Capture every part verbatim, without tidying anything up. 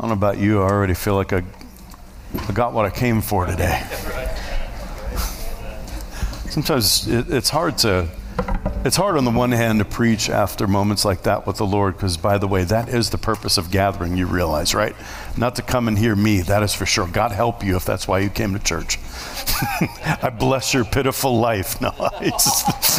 don't know about you, I already feel like I, I got what I came for today. Sometimes it, it's hard to, it's hard on the one hand to preach after moments like that with the Lord, because by the way, that is the purpose of gathering, you realize, right? Not to come and hear me, that is for sure. God help you if that's why you came to church. I bless your pitiful life. No, it's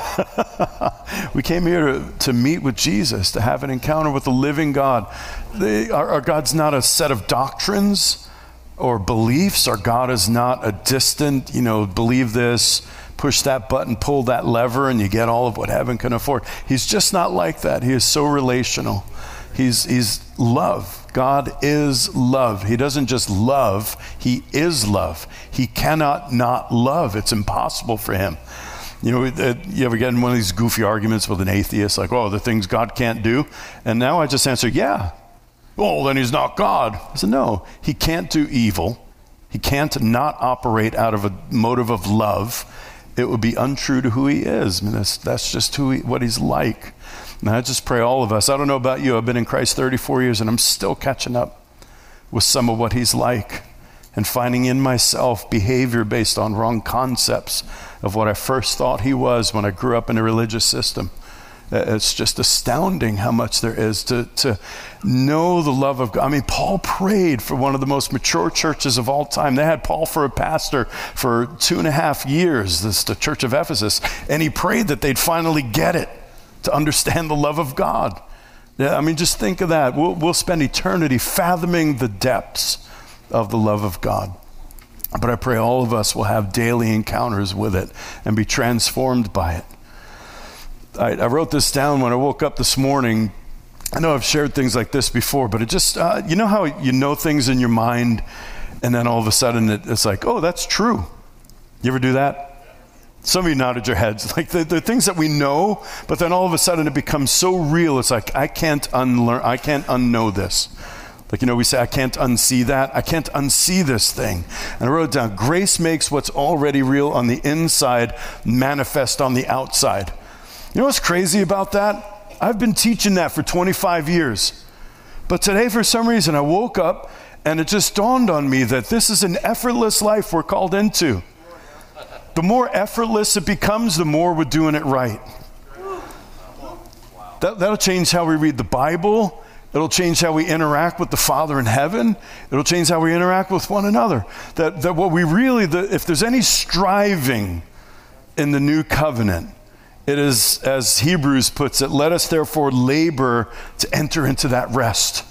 just we came here to, to meet with Jesus, to have an encounter with the living God. They, our, our God's not a set of doctrines or beliefs. Our God is not a distant, you know, believe this, push that button, pull that lever, and you get all of what heaven can afford. He's just not like that. He is so relational. He's, he's love. God is love. He doesn't just love, he is love. He cannot not love. It's impossible for him. You know, you ever get in one of these goofy arguments with an atheist, like, oh, the things God can't do? And now I just answer, yeah. Oh, then he's not God. I said, no, he can't do evil. He can't not operate out of a motive of love. It would be untrue to who he is. I mean, that's, that's just who he, what he's like. And I just pray all of us. I don't know about you. I've been in Christ thirty-four years, and I'm still catching up with some of what he's like and finding in myself behavior based on wrong concepts of what I first thought he was when I grew up in a religious system. It's just astounding how much there is to, to know the love of God. I mean, Paul prayed for one of the most mature churches of all time. They had Paul for a pastor for two and a half years, this the church of Ephesus, and he prayed that they'd finally get it, to understand the love of God. Yeah, I mean, just think of that. We'll, we'll spend eternity fathoming the depths of the love of God. But I pray all of us will have daily encounters with it and be transformed by it. I, I wrote this down when I woke up this morning. I know I've shared things like this before, but it just, uh, you know how you know things in your mind and then all of a sudden it, it's like, oh, that's true. You ever do that? Some of you nodded your heads. Like the, the things that we know, but then all of a sudden it becomes so real. It's like, I can't unlearn, I can't unknow this. Like, you know, we say, I can't unsee that. I can't unsee this thing. And I wrote it down. Grace makes what's already real on the inside manifest on the outside. You know what's crazy about that? I've been teaching that for twenty-five years. But today, for some reason, I woke up and it just dawned on me that this is an effortless life we're called into. The more effortless it becomes, the more we're doing it right. That, that'll change how we read the Bible. It'll change how we interact with the Father in heaven. It'll change how we interact with one another. That, that what we really, the, if there's any striving in the new covenant, it is, as Hebrews puts it, let us therefore labor to enter into that rest.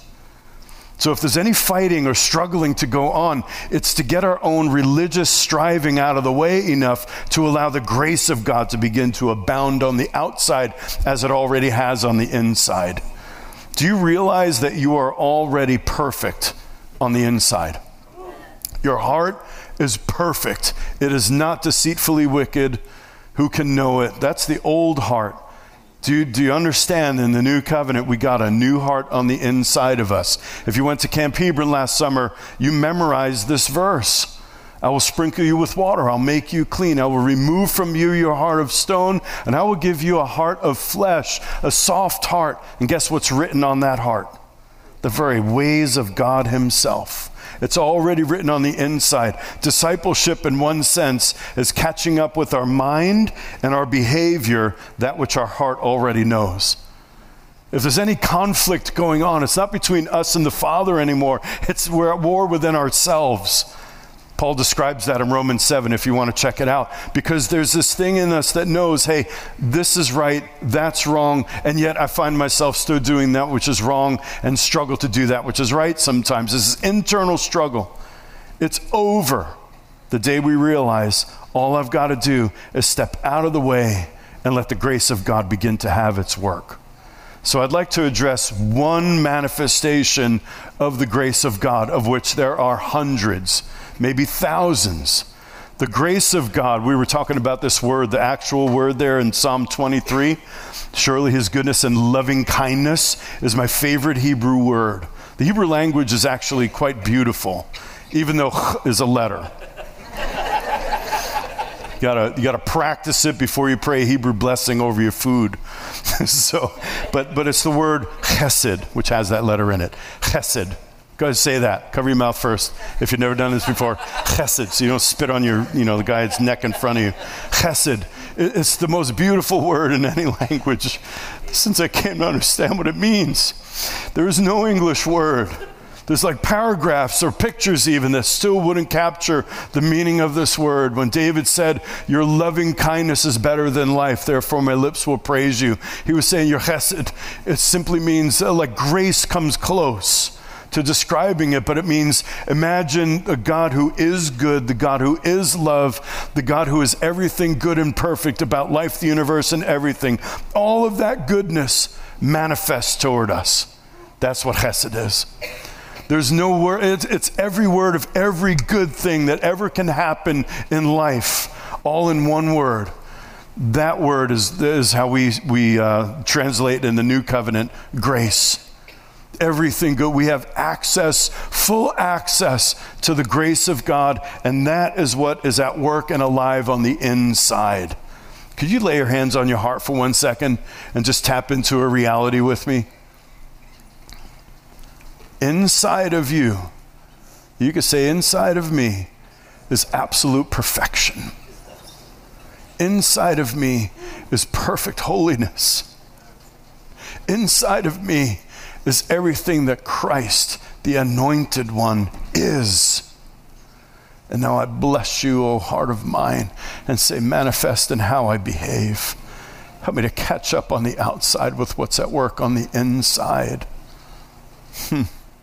So if there's any fighting or struggling to go on, it's to get our own religious striving out of the way enough to allow the grace of God to begin to abound on the outside as it already has on the inside. Do you realize that you are already perfect on the inside? Your heart is perfect. It is not deceitfully wicked. Who can know it? That's the old heart. Do you, do you understand in the new covenant, we got a new heart on the inside of us. If you went to Camp Hebron last summer, you memorized this verse. I will sprinkle you with water. I'll make you clean. I will remove from you your heart of stone, and I will give you a heart of flesh, a soft heart. And guess what's written on that heart? The very ways of God himself. It's already written on the inside. Discipleship, in one sense, is catching up with our mind and our behavior, that which our heart already knows. If there's any conflict going on, it's not between us and the Father anymore. It's we're at war within ourselves. Paul describes that in Romans seven, if you want to check it out. Because there's this thing in us that knows, hey, this is right, that's wrong, and yet I find myself still doing that which is wrong and struggle to do that which is right sometimes. This is internal struggle. It's over the day we realize all I've got to do is step out of the way and let the grace of God begin to have its work. So I'd like to address one manifestation of the grace of God, of which there are hundreds, maybe thousands. The grace of God, we were talking about this word, the actual word there in Psalm twenty-three. Surely his goodness and loving kindness is my favorite Hebrew word. The Hebrew language is actually quite beautiful, even though ch is a letter. You gotta, you gotta practice it before you pray a Hebrew blessing over your food. so, but, but it's the word chesed, which has that letter in it. Chesed. Go ahead and say that. Cover your mouth first if you've never done this before. Chesed, so you don't spit on your, you know, the guy's neck in front of you. Chesed. It's the most beautiful word in any language since I came to understand what it means. There is no English word. There's like paragraphs or pictures even that still wouldn't capture the meaning of this word. When David said, your loving kindness is better than life, therefore my lips will praise you. He was saying your chesed, it simply means uh, like grace comes close to describing it, but it means imagine a God who is good, the God who is love, the God who is everything good and perfect about life, the universe, and everything. All of that goodness manifests toward us. That's what chesed is. There's no word, it's, it's every word of every good thing that ever can happen in life, all in one word. That word is, is how we, we uh, translate in the New Covenant, grace. Everything good. We have access, full access to the grace of God, and that is what is at work and alive on the inside. Could you lay your hands on your heart for one second and just tap into a reality with me? Inside of you, you could say inside of me is absolute perfection. Inside of me is perfect holiness. Inside of me is everything that Christ, the Anointed One, is. And now I bless you, O heart of mine, and say, manifest in how I behave. Help me to catch up on the outside with what's at work on the inside. Hmm.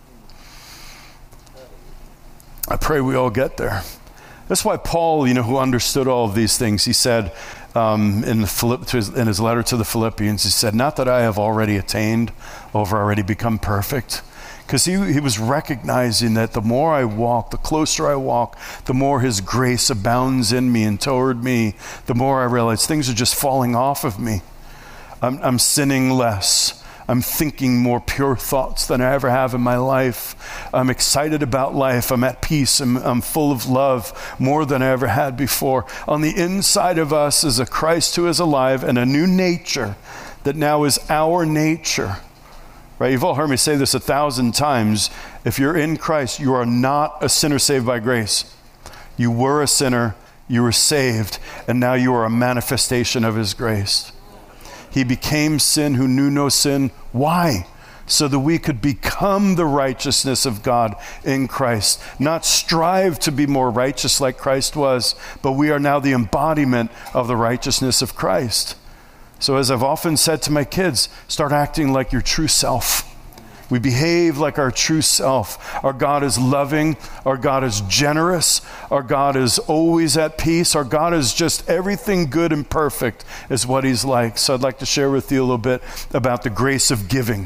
I pray we all get there. That's why Paul, you know, who understood all of these things, he said um, in, the Philipp, to his, in his letter to the Philippians, he said, not that I have already attained or have already become perfect. Because he, he was recognizing that the more I walk, the closer I walk, the more his grace abounds in me and toward me, the more I realize things are just falling off of me. I'm, I'm sinning less. I'm thinking more pure thoughts than I ever have in my life. I'm excited about life. I'm at peace. I'm, I'm full of love more than I ever had before. On the inside of us is a Christ who is alive and a new nature that now is our nature. Right? You've all heard me say this a thousand times. If you're in Christ, you are not a sinner saved by grace. You were a sinner, you were saved, and now you are a manifestation of his grace. He became sin who knew no sin. Why? So that we could become the righteousness of God in Christ. Not strive to be more righteous like Christ was, but we are now the embodiment of the righteousness of Christ. So as I've often said to my kids, start acting like your true self. We behave like our true self. Our God is loving. Our God is generous. Our God is always at peace. Our God is just everything good and perfect is what he's like. So I'd like to share with you a little bit about the grace of giving.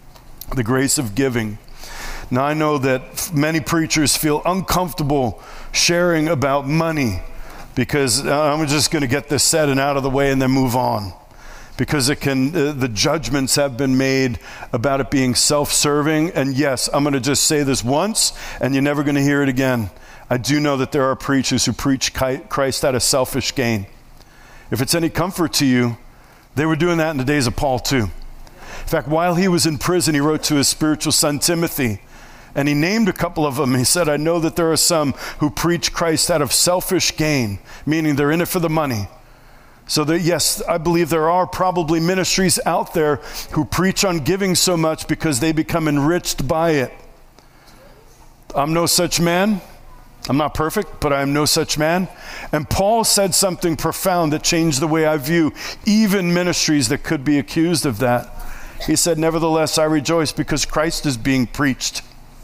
The grace of giving. Now I know that many preachers feel uncomfortable sharing about money because I'm just going to get this said and out of the way and then move on. Because it can, uh, the judgments have been made about it being self-serving. And yes, I'm going to just say this once, and you're never going to hear it again. I do know that there are preachers who preach Christ out of selfish gain. If it's any comfort to you, they were doing that in the days of Paul too. In fact, while he was in prison, he wrote to his spiritual son Timothy, and he named a couple of them. He said, I know that there are some who preach Christ out of selfish gain, meaning they're in it for the money. So that, yes, I believe there are probably ministries out there who preach on giving so much because they become enriched by it. I'm no such man. I'm not perfect, but I am no such man. And Paul said something profound that changed the way I view even ministries that could be accused of that. He said, nevertheless, I rejoice because Christ is being preached.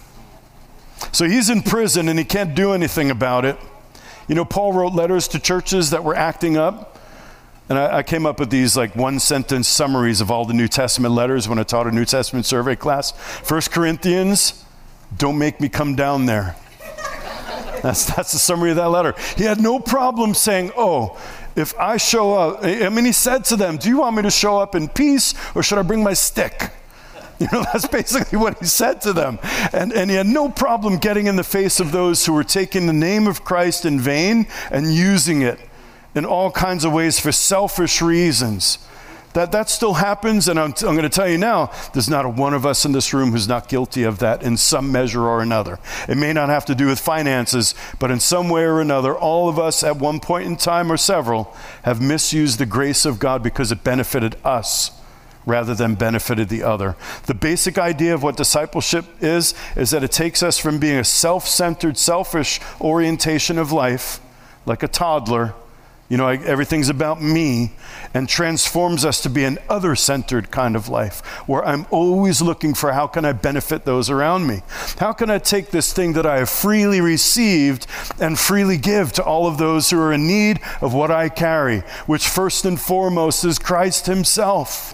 So he's in prison and he can't do anything about it. You know, Paul wrote letters to churches that were acting up. And I, I came up with these like one sentence summaries of all the New Testament letters when I taught a New Testament survey class. First Corinthians, don't make me come down there. That's, that's the summary of that letter. He had no problem saying, oh, if I show up, I mean, he said to them, do you want me to show up in peace or should I bring my stick? You know, that's basically what he said to them. And, and he had no problem getting in the face of those who were taking the name of Christ in vain and using it in all kinds of ways for selfish reasons. That that still happens, and I'm, I'm going to tell you now, there's not a one of us in this room who's not guilty of that in some measure or another. It may not have to do with finances, but in some way or another, all of us at one point in time or several have misused the grace of God because it benefited us rather than benefited the other. The basic idea of what discipleship is, is that it takes us from being a self-centered, selfish orientation of life, like a toddler, you know, everything's about me, and transforms us to be an other-centered kind of life, where I'm always looking for how can I benefit those around me? How can I take this thing that I have freely received and freely give to all of those who are in need of what I carry, which first and foremost is Christ himself.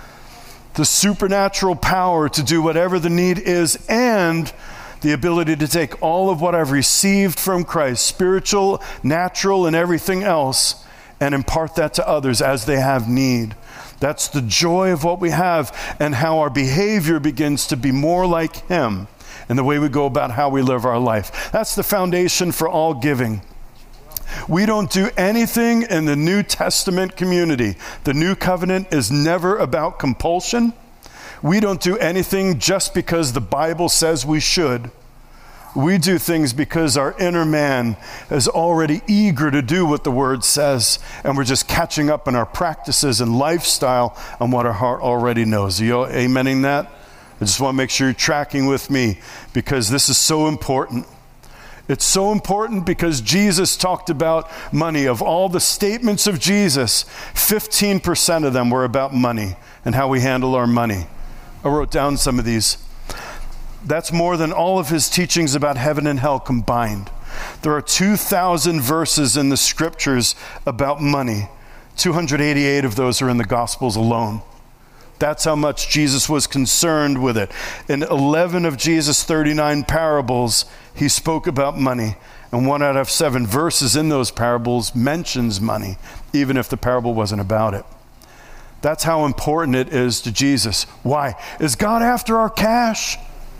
The supernatural power to do whatever the need is, and the ability to take all of what I've received from Christ, spiritual, natural, and everything else, and impart that to others as they have need. That's the joy of what we have, and how our behavior begins to be more like him in the way we go about how we live our life. That's the foundation for all giving. We don't do anything in the New Testament community. The New Covenant is never about compulsion. We don't do anything just because the Bible says we should. We do things because our inner man is already eager to do what the Word says, and we're just catching up in our practices and lifestyle on what our heart already knows. Are you amening that? I just want to make sure you're tracking with me, because this is so important. It's so important because Jesus talked about money. Of all the statements of Jesus, fifteen percent of them were about money and how we handle our money. I wrote down some of these. That's more than all of his teachings about heaven and hell combined. There are two thousand verses in the scriptures about money. two hundred eighty-eight of those are in the Gospels alone. That's how much Jesus was concerned with it. In eleven of Jesus' thirty-nine parables, he spoke about money. And one out of seven verses in those parables mentions money, even if the parable wasn't about it. That's how important it is to Jesus. Why? Is God after our cash?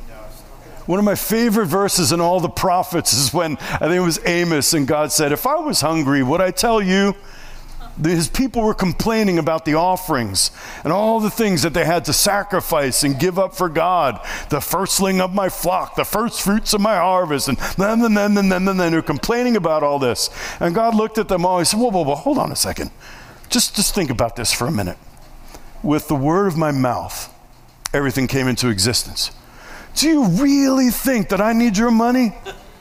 One of my favorite verses in all the prophets is when, I think it was Amos, and God said, if I was hungry, would I tell you? His people were complaining about the offerings and all the things that they had to sacrifice and give up for God. The firstling of my flock, the first fruits of my harvest, and then, and then, and then, and then. They're complaining about all this. And God looked at them all. He said, whoa, whoa, whoa, hold on a second. Just, just think about this for a minute. With the word of my mouth, everything came into existence. Do you really think that I need your money?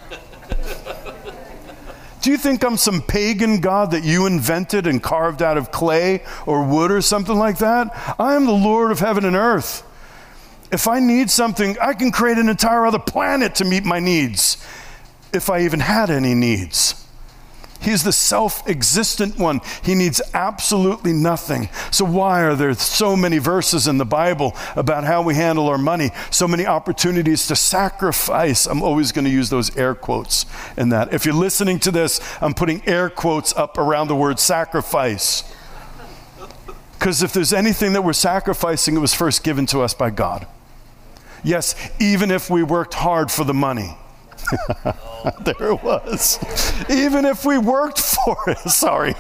Do you think I'm some pagan god that you invented and carved out of clay or wood or something like that? I am the Lord of heaven and earth. If I need something, I can create an entire other planet to meet my needs, if I even had any needs. He's the self-existent one. He needs absolutely nothing. So why are there so many verses in the Bible about how we handle our money? So many opportunities to sacrifice. I'm always going to use those air quotes in that. If you're listening to this, I'm putting air quotes up around the word sacrifice. Because if there's anything that we're sacrificing, it was first given to us by God. Yes, even if we worked hard for the money. There it was. Even if we worked for it. Sorry.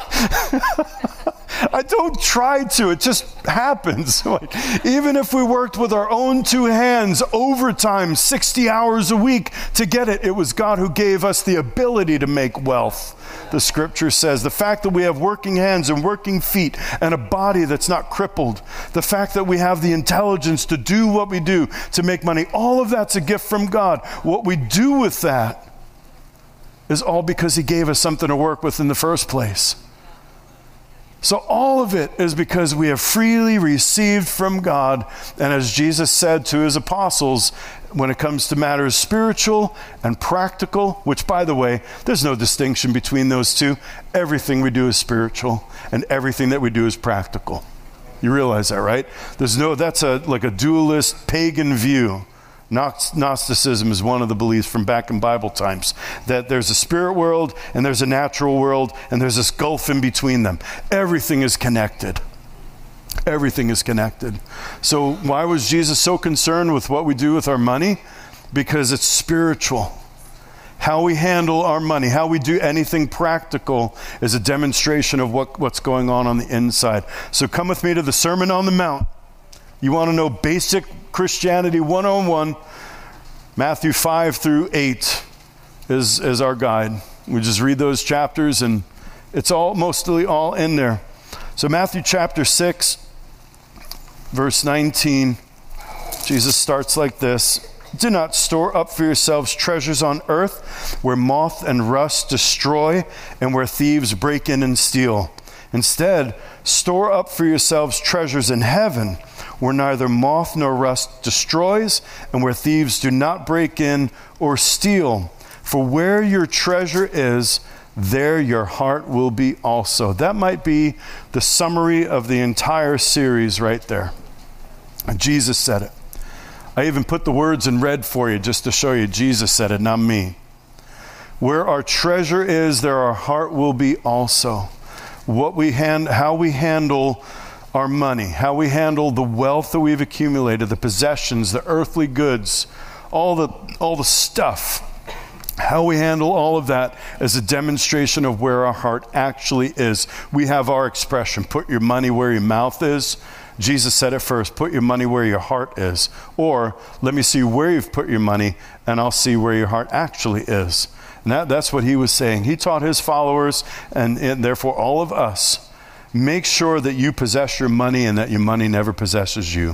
I don't try to. It just happens. Like, even if we worked with our own two hands, overtime, sixty hours a week to get it, it was God who gave us the ability to make wealth. The scripture says the fact that we have working hands and working feet and a body that's not crippled, the fact that we have the intelligence to do what we do to make money, all of that's a gift from God. What we do with that is all because he gave us something to work with in the first place. So all of it is because we have freely received from God. And as Jesus said to his apostles, when it comes to matters spiritual and practical, which, by the way, there's no distinction between those two. Everything we do is spiritual and everything that we do is practical. You realize that, right? There's no, that's a like a dualist pagan view. Gnosticism is one of the beliefs from back in Bible times, that there's a spirit world and there's a natural world and there's this gulf in between them. Everything is connected. Everything is connected. So why was Jesus so concerned with what we do with our money? Because it's spiritual. How we handle our money, how we do anything practical is a demonstration of what, what's going on on the inside. So come with me to the Sermon on the Mount. You want to know basic Christianity one oh one, Matthew five through eight is, is our guide. We just read those chapters and it's all mostly all in there. So Matthew chapter six, verse nineteen, Jesus starts like this. Do not store up for yourselves treasures on earth where moth and rust destroy and where thieves break in and steal. Instead, store up for yourselves treasures in heaven where neither moth nor rust destroys and where thieves do not break in or steal. For where your treasure is, there your heart will be also. That might be the summary of the entire series right there. And Jesus said it. I even put the words in red for you just to show you Jesus said it, not me. Where our treasure is, there our heart will be also. What we hand, how we handle our money, how we handle the wealth that we've accumulated, the possessions, the earthly goods, all the all the stuff. How we handle all of that is a demonstration of where our heart actually is. We have our expression, put your money where your mouth is. Jesus said it first, put your money where your heart is. Or, let me see where you've put your money, and I'll see where your heart actually is. And that, that's what he was saying. He taught his followers, and, and therefore all of us, make sure that you possess your money and that your money never possesses you.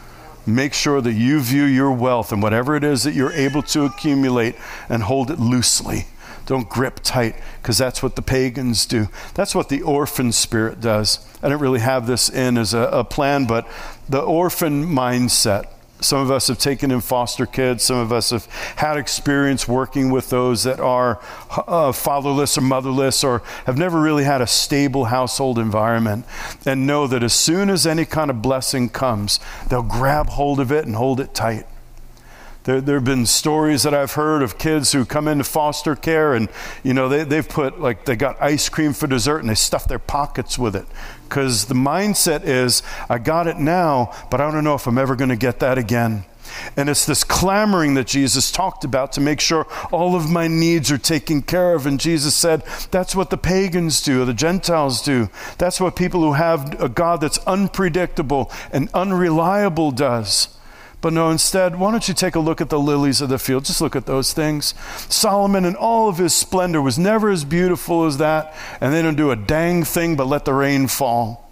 Make sure that you view your wealth and whatever it is that you're able to accumulate and hold it loosely. Don't grip tight, because that's what the pagans do. That's what the orphan spirit does. I didn't really have this in as a, a plan, but the orphan mindset. Some of us have taken in foster kids. Some of us have had experience working with those that are uh, fatherless or motherless or have never really had a stable household environment, and know that as soon as any kind of blessing comes, they'll grab hold of it and hold it tight. There, there have been stories that I've heard of kids who come into foster care and, you know, they, they've put, like, they got ice cream for dessert and they stuff their pockets with it. Because the mindset is, I got it now, but I don't know if I'm ever going to get that again. And it's this clamoring that Jesus talked about to make sure all of my needs are taken care of. And Jesus said, that's what the pagans do, the Gentiles do. That's what people who have a God that's unpredictable and unreliable does. But no, instead, why don't you take a look at the lilies of the field? Just look at those things. Solomon in all of his splendor was never as beautiful as that. And they don't do a dang thing but let the rain fall.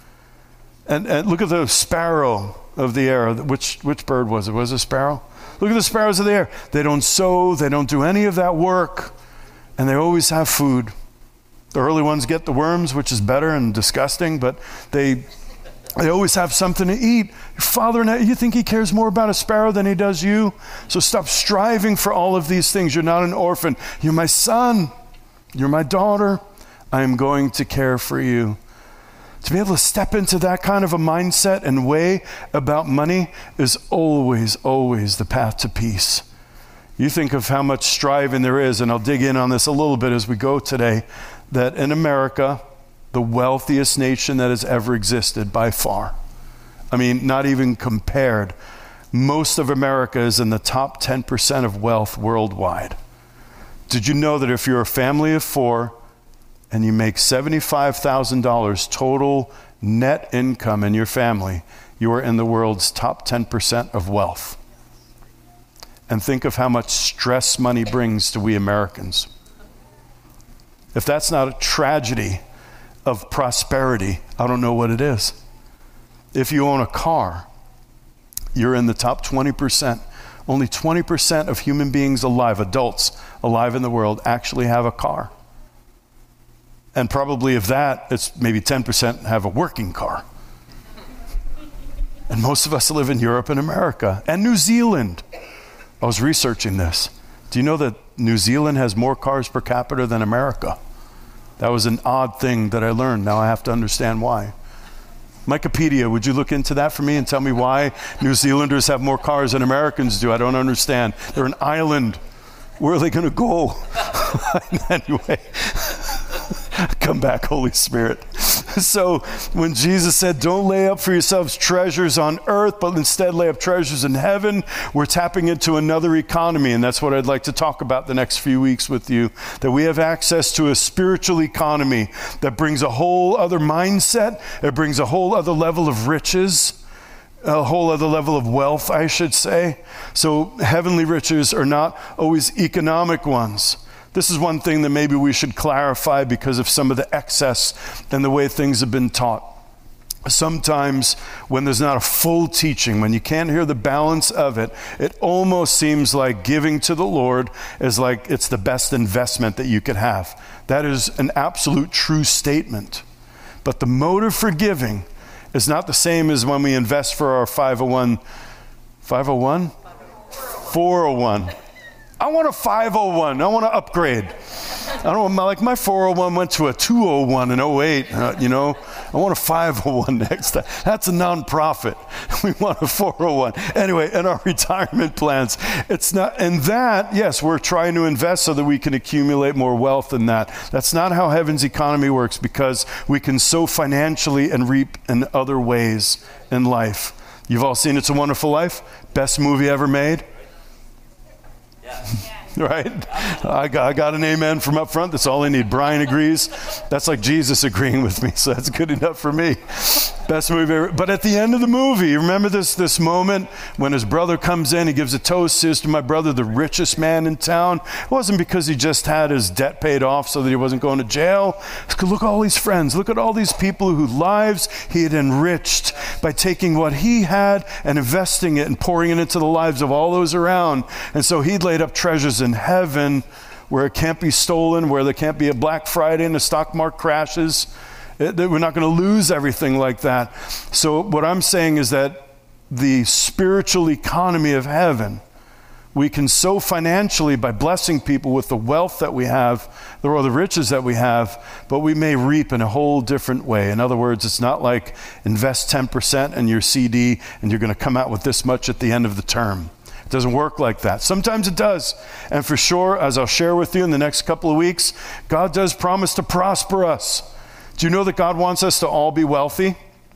And, and look at the sparrow of the air. Which, which bird was it? Was it a sparrow? Look at the sparrows of the air. They don't sow. They don't do any of that work. And they always have food. The early ones get the worms, which is better and disgusting, but they... They always have something to eat. Your father, you think he cares more about a sparrow than he does you? So stop striving for all of these things. You're not an orphan. You're my son. You're my daughter. I am going to care for you. To be able to step into that kind of a mindset and way about money is always, always the path to peace. You think of how much striving there is, and I'll dig in on this a little bit as we go today, that in America, the wealthiest nation that has ever existed by far. I mean, not even compared. Most of America is in the top ten percent of wealth worldwide. Did you know that if you're a family of four and you make seventy-five thousand dollars total net income in your family, you are in the world's top ten percent of wealth? And think of how much stress money brings to we Americans. If that's not a tragedy of prosperity, I don't know what it is. If you own a car, you're in the top twenty percent. Only twenty percent of human beings alive, adults alive in the world, actually have a car. And probably of that, it's maybe ten percent have a working car. And most of us live in Europe and America and New Zealand. I was researching this. Do you know that New Zealand has more cars per capita than America? That was an odd thing that I learned. Now I have to understand why. Wikipedia, would you look into that for me and tell me why New Zealanders have more cars than Americans do? I don't understand. They're an island. Where are they going to go? Anyway, come back, Holy Spirit. So when Jesus said, don't lay up for yourselves treasures on earth, but instead lay up treasures in heaven, we're tapping into another economy. And that's what I'd like to talk about the next few weeks with you, that we have access to a spiritual economy that brings a whole other mindset. It brings a whole other level of riches, a whole other level of wealth, I should say. So heavenly riches are not always economic ones. This is one thing that maybe we should clarify because of some of the excess and the way things have been taught. Sometimes when there's not a full teaching, when you can't hear the balance of it, it almost seems like giving to the Lord is like it's the best investment that you could have. That is an absolute true statement. But the motive for giving is not the same as when we invest for our five oh one, five oh one? four oh one. I want a five oh one. I want to upgrade. I don't want, like my four oh one went to a two oh one in oh eight, uh, you know. I want a five oh one next time. That's a nonprofit. We want a four oh one. Anyway, in our retirement plans, it's not, and that, yes, we're trying to invest so that we can accumulate more wealth in that. That's not how heaven's economy works, because we can sow financially and reap in other ways in life. You've all seen It's a Wonderful Life? Best movie ever made? Right? I got, I got an amen from up front. That's all I need. Brian agrees. That's like Jesus agreeing with me, so that's good enough for me. Best movie ever. But at the end of the movie, you remember this, this moment when his brother comes in, he gives a toast, says to my brother, the richest man in town. It wasn't because he just had his debt paid off so that he wasn't going to jail. It's because look at all these friends. Look at all these people whose lives he had enriched by taking what he had and investing it and pouring it into the lives of all those around. And so he'd laid up treasures in heaven where it can't be stolen, where there can't be a Black Friday and the stock market crashes. It, we're not going to lose everything like that. So what I'm saying is that the spiritual economy of heaven, we can sow financially by blessing people with the wealth that we have, or the riches that we have, but we may reap in a whole different way. In other words, it's not like invest ten percent in your C D and you're going to come out with this much at the end of the term. It doesn't work like that. Sometimes it does. And for sure, as I'll share with you in the next couple of weeks, God does promise to prosper us. Do you know that God wants us to all be wealthy?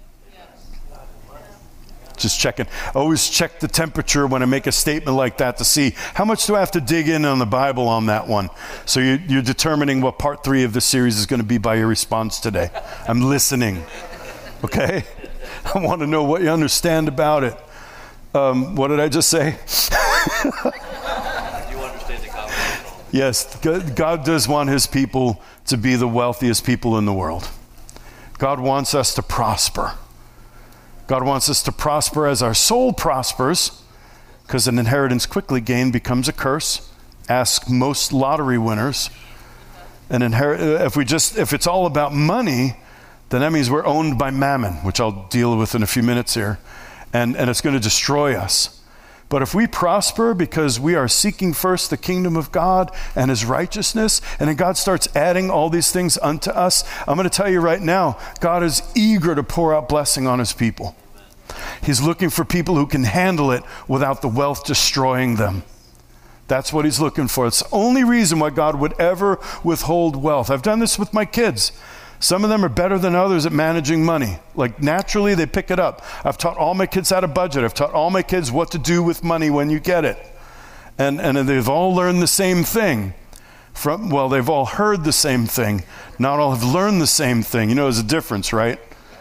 Just checking. I always check the temperature when I make a statement like that to see how much do I have to dig in on the Bible on that one. So you, you're determining what part three of the series is going to be by your response today. I'm listening. Okay? I want to know what you understand about it. Um, what did I just say? Do you understand the conversation? Yes, God does want his people to be the wealthiest people in the world. God wants us to prosper. God wants us to prosper as our soul prospers, because an inheritance quickly gained becomes a curse. Ask most lottery winners. An inherit, if we just, if it's all about money, then that means we're owned by mammon, which I'll deal with in a few minutes here. And, and it's going to destroy us. But if we prosper because we are seeking first the kingdom of God and his righteousness, and then God starts adding all these things unto us, I'm going to tell you right now, God is eager to pour out blessing on his people. He's looking for people who can handle it without the wealth destroying them. That's what he's looking for. It's the only reason why God would ever withhold wealth. I've done this with my kids. Some of them are better than others at managing money. Like naturally, they pick it up. I've taught all my kids how to budget. I've taught all my kids what to do with money when you get it. And, and they've all learned the same thing. From, well, they've all heard the same thing. Not all have learned the same thing. You know, there's a difference, right?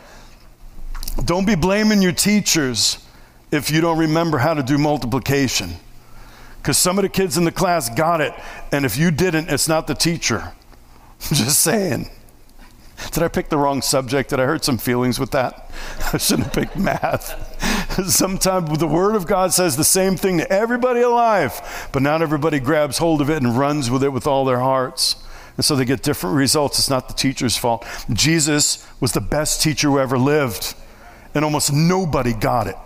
Don't be blaming your teachers if you don't remember how to do multiplication. Because some of the kids in the class got it, and if you didn't, it's not the teacher. I'm just saying. Did I pick the wrong subject? Did I hurt some feelings with that? I shouldn't have picked math. Sometimes the Word of God says the same thing to everybody alive, but not everybody grabs hold of it and runs with it with all their hearts. And so they get different results. It's not the teacher's fault. Jesus was the best teacher who ever lived, and almost nobody got it.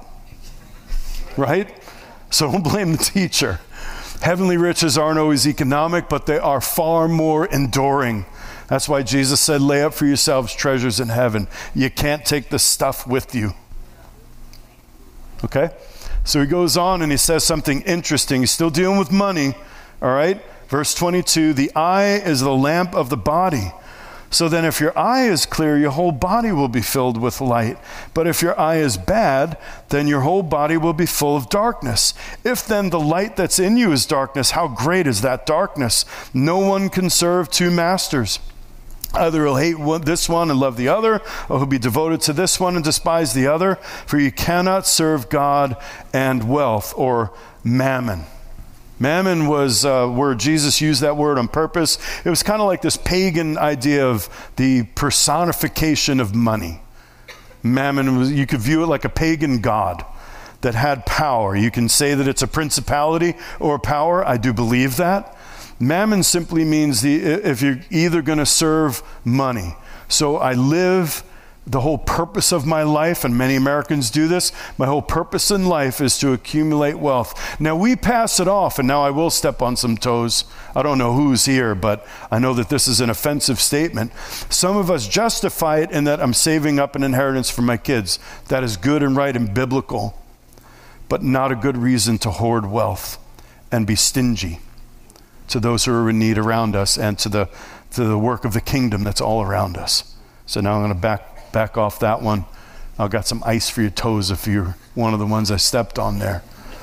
Right? So don't blame the teacher. Heavenly riches aren't always economic, but they are far more enduring. That's why Jesus said, lay up for yourselves treasures in heaven. You can't take the stuff with you. Okay? So he goes on and he says something interesting. He's still dealing with money. All right? Verse twenty-two, the eye is the lamp of the body. So then if your eye is clear, your whole body will be filled with light. But if your eye is bad, then your whole body will be full of darkness. If then the light that's in you is darkness, how great is that darkness? No one can serve two masters. Either he'll hate one, this one and love the other, or he'll be devoted to this one and despise the other. For you cannot serve God and wealth, or mammon. Mammon was uh, where Jesus used that word on purpose. It was kind of like this pagan idea of the personification of money. Mammon, was, you could view it like a pagan god that had power. You can say that it's a principality or a power. I do believe that. Mammon simply means the if you're either going to serve money. So I live, the whole purpose of my life, and many Americans do this, my whole purpose in life is to accumulate wealth. Now we pass it off, and now I will step on some toes. I don't know who's here, but I know that this is an offensive statement. Some of us justify it in that I'm saving up an inheritance for my kids. That is good and right and biblical, but not a good reason to hoard wealth and be stingy to those who are in need around us and to the to the work of the kingdom that's all around us. So now I'm going to back back off that one. I've got some ice for your toes if you're one of the ones I stepped on there.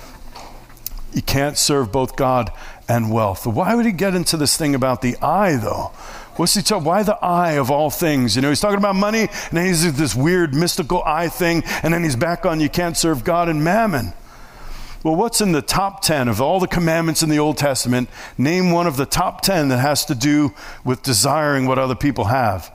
You can't serve both God and wealth. Why would he get into this thing about the eye, though? What's he talking? Why the eye of all things? You know, he's talking about money, and then he's this weird mystical eye thing, and then he's back on you can't serve God and mammon. Well, what's in the top ten of all the commandments in the Old Testament? Name one of the top ten that has to do with desiring what other people have.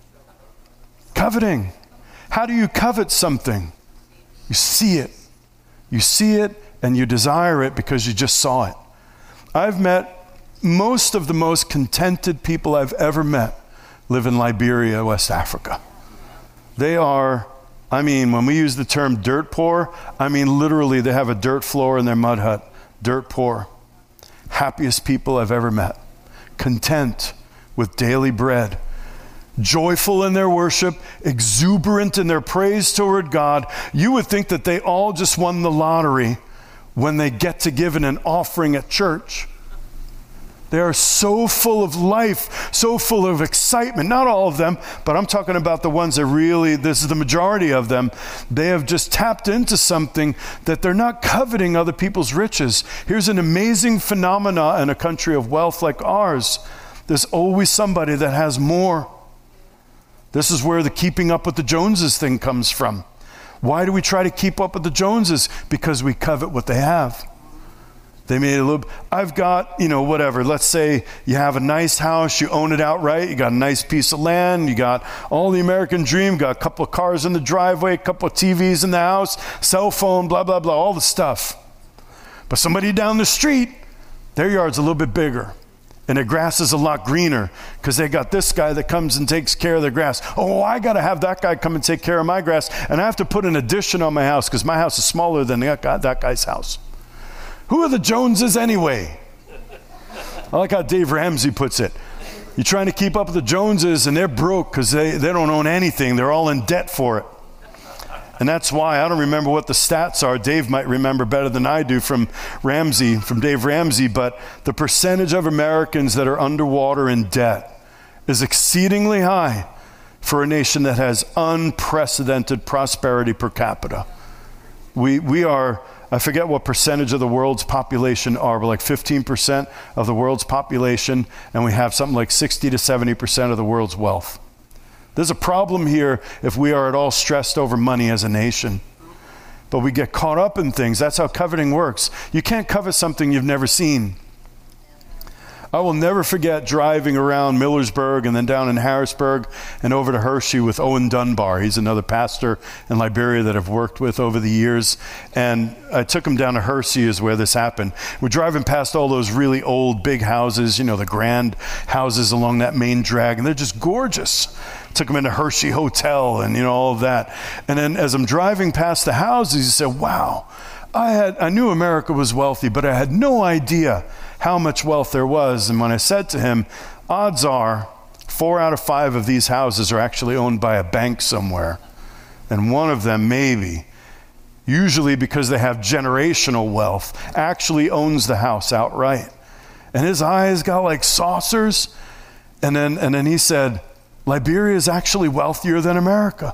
Coveting. How do you covet something? You see it. You see it and you desire it because you just saw it. I've met most of the most contented people I've ever met live in Liberia, West Africa. They are, I mean, when we use the term dirt poor, I mean literally they have a dirt floor in their mud hut. Dirt poor. Happiest people I've ever met. Content with daily bread. Joyful in their worship, exuberant in their praise toward God. You would think that they all just won the lottery when they get to give an offering at church. They are so full of life, so full of excitement. Not all of them, but I'm talking about the ones that really, this is the majority of them. They have just tapped into something that they're not coveting other people's riches. Here's an amazing phenomena in a country of wealth like ours. There's always somebody that has more. This is where the keeping up with the Joneses thing comes from. Why do we try to keep up with the Joneses? Because we covet what they have. They made a little, I've got, you know, whatever. Let's say you have a nice house, you own it outright, you got a nice piece of land, you got all the American dream, got a couple of cars in the driveway, a couple of T Vs in the house, cell phone, blah, blah, blah, all the stuff. But somebody down the street, their yard's a little bit bigger. And their grass is a lot greener because they got this guy that comes and takes care of their grass. Oh, I got to have that guy come and take care of my grass. And I have to put an addition on my house because my house is smaller than that, guy, that guy's house. Who are the Joneses anyway? I like how Dave Ramsey puts it. You're trying to keep up with the Joneses and they're broke because they, they don't own anything. They're all in debt for it. And that's why I don't remember what the stats are. Dave might remember better than I do from Ramsey, from Dave Ramsey, but the percentage of Americans that are underwater in debt is exceedingly high for a nation that has unprecedented prosperity per capita. We we are, I forget what percentage of the world's population are, but like fifteen percent of the world's population, and we have something like sixty to seventy percent of the world's wealth. There's a problem here if we are at all stressed over money as a nation. But we get caught up in things. That's how coveting works. You can't covet something you've never seen. I will never forget driving around Millersburg and then down in Harrisburg and over to Hershey with Owen Dunbar. He's another pastor in Liberia that I've worked with over the years. And I took him down to Hershey is where this happened. We're driving past all those really old big houses, you know, the grand houses along that main drag, and they're just gorgeous. Took him into Hershey Hotel and, you know, all of that. And then as I'm driving past the houses, he said, wow, I had I knew America was wealthy, but I had no idea how much wealth there was. And when I said to him, odds are four out of five of these houses are actually owned by a bank somewhere. And one of them maybe, usually because they have generational wealth, actually owns the house outright. And his eyes got like saucers. And then and then he said, Liberia is actually wealthier than America.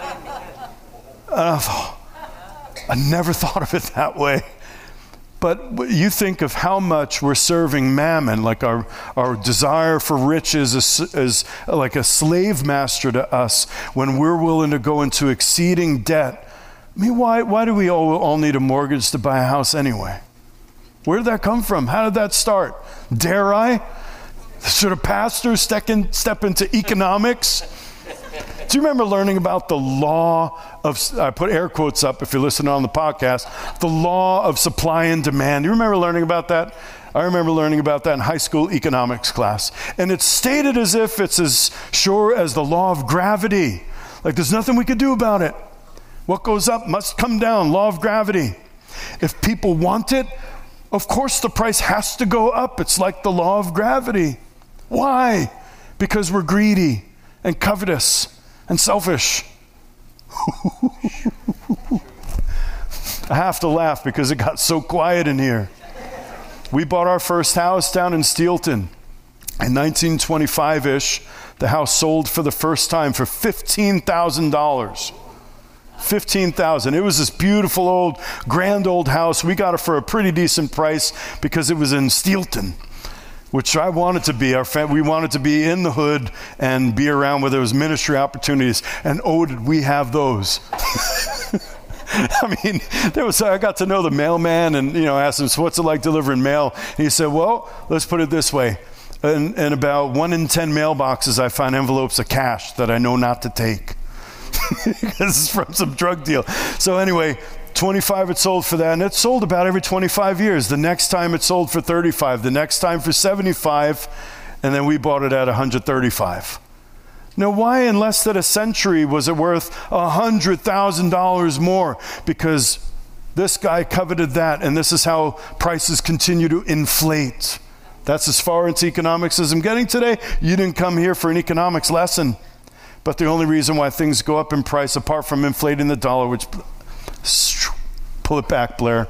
Uh, I never thought of it that way. But you think of how much we're serving mammon, like our, our desire for riches is, is like a slave master to us when we're willing to go into exceeding debt. I mean, why, why do we all, all need a mortgage to buy a house anyway? Where did that come from? How did that start? Dare I? Should a pastor step, in, step into economics? Do you remember learning about the law of, I put air quotes up if you're listening on the podcast, the law of supply and demand? Do you remember learning about that? I remember learning about that in high school economics class. And it's stated as if it's as sure as the law of gravity. Like there's nothing we could do about it. What goes up must come down, law of gravity. If people want it, of course the price has to go up. It's like the law of gravity. Why? Because we're greedy and covetous and selfish. I have to laugh because it got so quiet in here. We bought our first house down in Steelton in nineteen twenty-five-ish. The house sold for the first time for fifteen thousand dollars. fifteen thousand dollars. It was this beautiful old, grand old house. We got it for a pretty decent price because it was in Steelton, which I wanted to be. Our fam- we wanted to be in the hood and be around where there was ministry opportunities. And oh, did we have those. I mean, there was, I got to know the mailman and, you know, asked him, so what's it like delivering mail? And he said, well, let's put it this way. In, in about one in ten mailboxes, I find envelopes of cash that I know not to take. Because it's from some drug deal. So anyway, twenty-five it sold for that, and it sold about every twenty-five years. The next time it sold for thirty-five, the next time for seventy-five, and then we bought it at one hundred thirty-five. Now, why in less than a century was it worth one hundred thousand dollars more? Because this guy coveted that, and this is how prices continue to inflate. That's as far into economics as I'm getting today. You didn't come here for an economics lesson. But the only reason why things go up in price, apart from inflating the dollar, which, pull it back, Blair,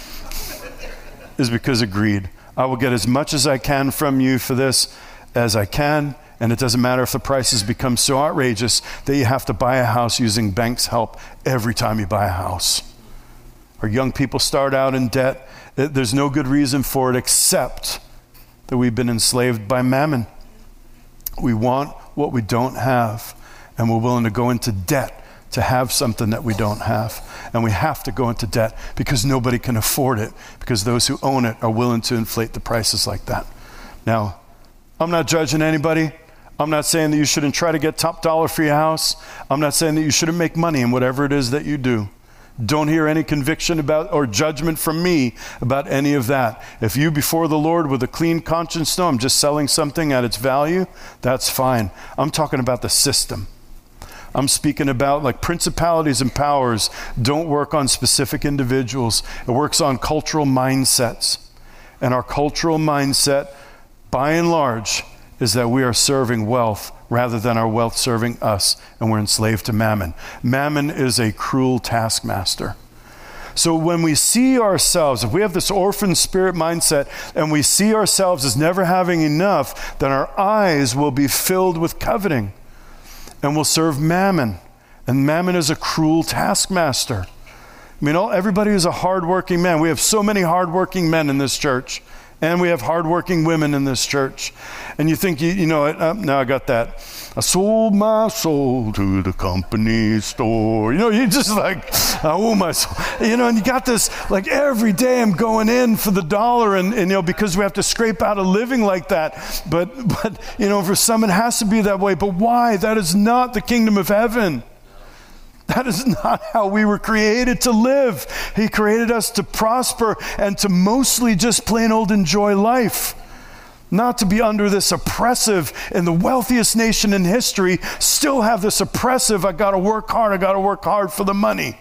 is because of greed. I will get as much as I can from you for this as I can, and it doesn't matter if the prices become so outrageous that you have to buy a house using bank's help every time you buy a house. Our young people start out in debt. There's no good reason for it except that we've been enslaved by mammon. We want what we don't have, and we're willing to go into debt to have something that we don't have. And we have to go into debt because nobody can afford it, because those who own it are willing to inflate the prices like that. Now, I'm not judging anybody. I'm not saying that you shouldn't try to get top dollar for your house. I'm not saying that you shouldn't make money in whatever it is that you do. Don't hear any conviction about or judgment from me about any of that. If you before the Lord with a clean conscience know I'm just selling something at its value, that's fine. I'm talking about the system. I'm speaking about like principalities and powers don't work on specific individuals. It works on cultural mindsets. And our cultural mindset, by and large, is that we are serving wealth rather than our wealth serving us, and we're enslaved to mammon. Mammon is a cruel taskmaster. So when we see ourselves, if we have this orphan spirit mindset and we see ourselves as never having enough, then our eyes will be filled with coveting and we'll serve mammon. And mammon is a cruel taskmaster. I mean, all, everybody is a hardworking man. We have so many hardworking men in this church. And we have hardworking women in this church. And you think, you, you know, uh, now I got that. I sold my soul to the company store. You know, you just like, I owe my soul. You know, and you got this, like every day I'm going in for the dollar and, and, you know, because we have to scrape out a living like that. But, but, you know, for some it has to be that way. But why? That is not the kingdom of heaven. That is not how we were created to live. He created us to prosper and to mostly just plain old enjoy life. Not to be under this oppressive, in the wealthiest nation in history, still have this oppressive, I got to work hard, I got to work hard for the money.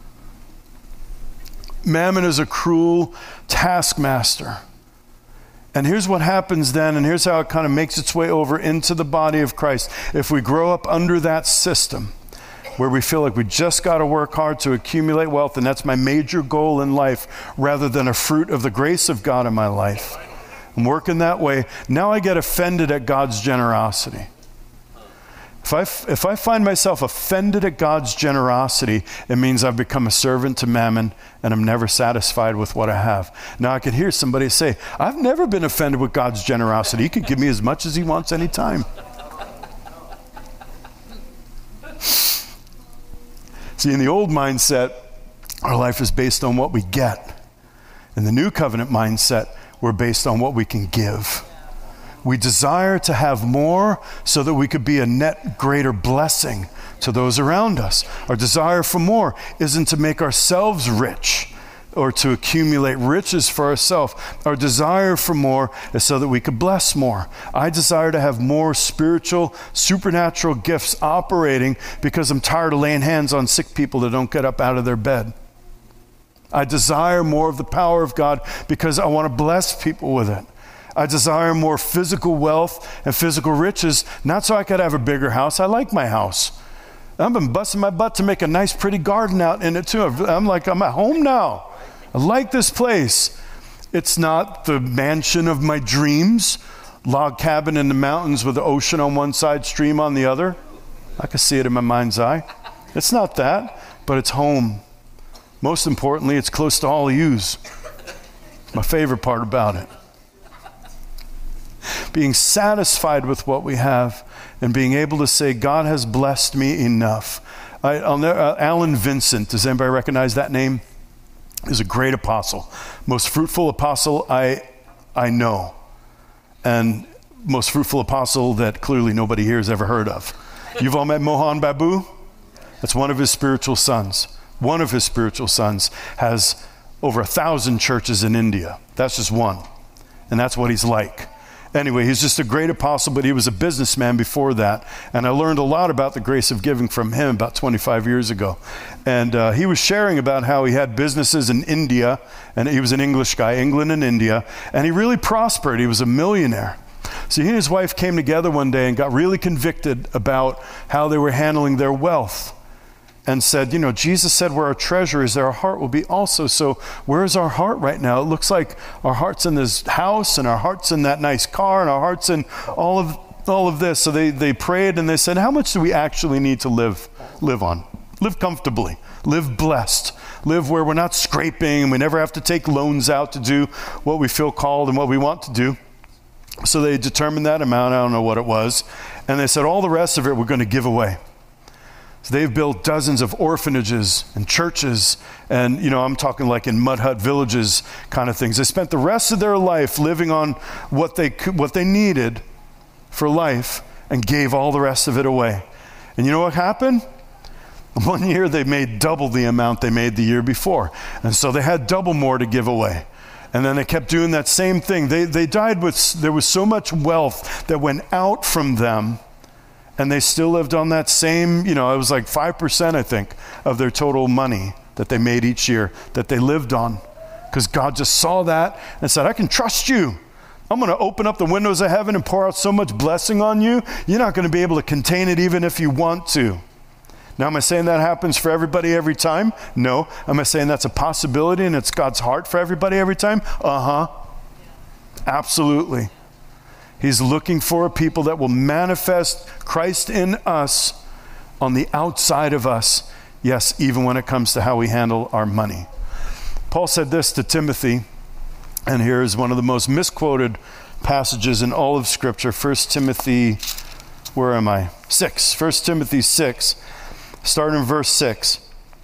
Mammon is a cruel taskmaster. And here's what happens then, and here's how it kind of makes its way over into the body of Christ. If we grow up under that system, where we feel like we just got to work hard to accumulate wealth, and that's my major goal in life, rather than a fruit of the grace of God in my life. I'm working that way. Now I get offended at God's generosity. If I, if I find myself offended at God's generosity, it means I've become a servant to mammon and I'm never satisfied with what I have. Now I could hear somebody say, I've never been offended with God's generosity. He could give me as much as he wants anytime. See, in the old mindset, our life is based on what we get. In the new covenant mindset, we're based on what we can give. We desire to have more so that we could be a net greater blessing to those around us. Our desire for more isn't to make ourselves rich or to accumulate riches for ourselves. Our desire for more is so that we could bless more. I desire to have more spiritual, supernatural gifts operating because I'm tired of laying hands on sick people that don't get up out of their bed. I desire more of the power of God because I want to bless people with it. I desire more physical wealth and physical riches, not so I could have a bigger house. I like my house. I've been busting my butt to make a nice, pretty garden out in it too. I'm like, I'm at home now. I like this place. It's not the mansion of my dreams, log cabin in the mountains with the ocean on one side, stream on the other. I can see it in my mind's eye. It's not that, but it's home. Most importantly, it's close to all of yous. My favorite part about it. Being satisfied with what we have and being able to say, God has blessed me enough. I, I'll never, uh, Alan Vincent, does anybody recognize that name? He's a great apostle. Most fruitful apostle I, I know. And most fruitful apostle that clearly nobody here has ever heard of. You've all met Mohan Babu? That's one of his spiritual sons. One of his spiritual sons has over a thousand churches in India. That's just one. And that's what he's like. Anyway, he's just a great apostle, but he was a businessman before that. And I learned a lot about the grace of giving from him about twenty-five years ago. And uh, he was sharing about how he had businesses in India, and he was an English guy, England and India, and he really prospered. He was a millionaire. So he and his wife came together one day and got really convicted about how they were handling their wealth. And said, you know, Jesus said where our treasure is, there our heart will be also. So where is our heart right now? It looks like our heart's in this house, and our heart's in that nice car, and our heart's in all of all of this. So they, they prayed and they said, how much do we actually need to live live on? Live comfortably, live blessed, live where we're not scraping, and we never have to take loans out to do what we feel called and what we want to do. So they determined that amount, I don't know what it was, and they said all the rest of it we're going to give away. So they've built dozens of orphanages and churches, and, you know, I'm talking like in mud hut villages kind of things. They spent the rest of their life living on what they could, what they needed for life, and gave all the rest of it away. And you know what happened? One year they made double the amount they made the year before. And so they had double more to give away. And then they kept doing that same thing. They, they died with, there was so much wealth that went out from them. And they still lived on that same, you know, it was like five percent, I think, of their total money that they made each year that they lived on. Because God just saw that and said, I can trust you. I'm going to open up the windows of heaven and pour out so much blessing on you, you're not going to be able to contain it even if you want to. Now, am I saying that happens for everybody every time? No. Am I saying that's a possibility and it's God's heart for everybody every time? Uh-huh. Absolutely. He's looking for a people that will manifest Christ in us on the outside of us. Yes, even when it comes to how we handle our money. Paul said this to Timothy, and here is one of the most misquoted passages in all of Scripture. First Timothy, where am I? Six. First Timothy six, starting in verse six.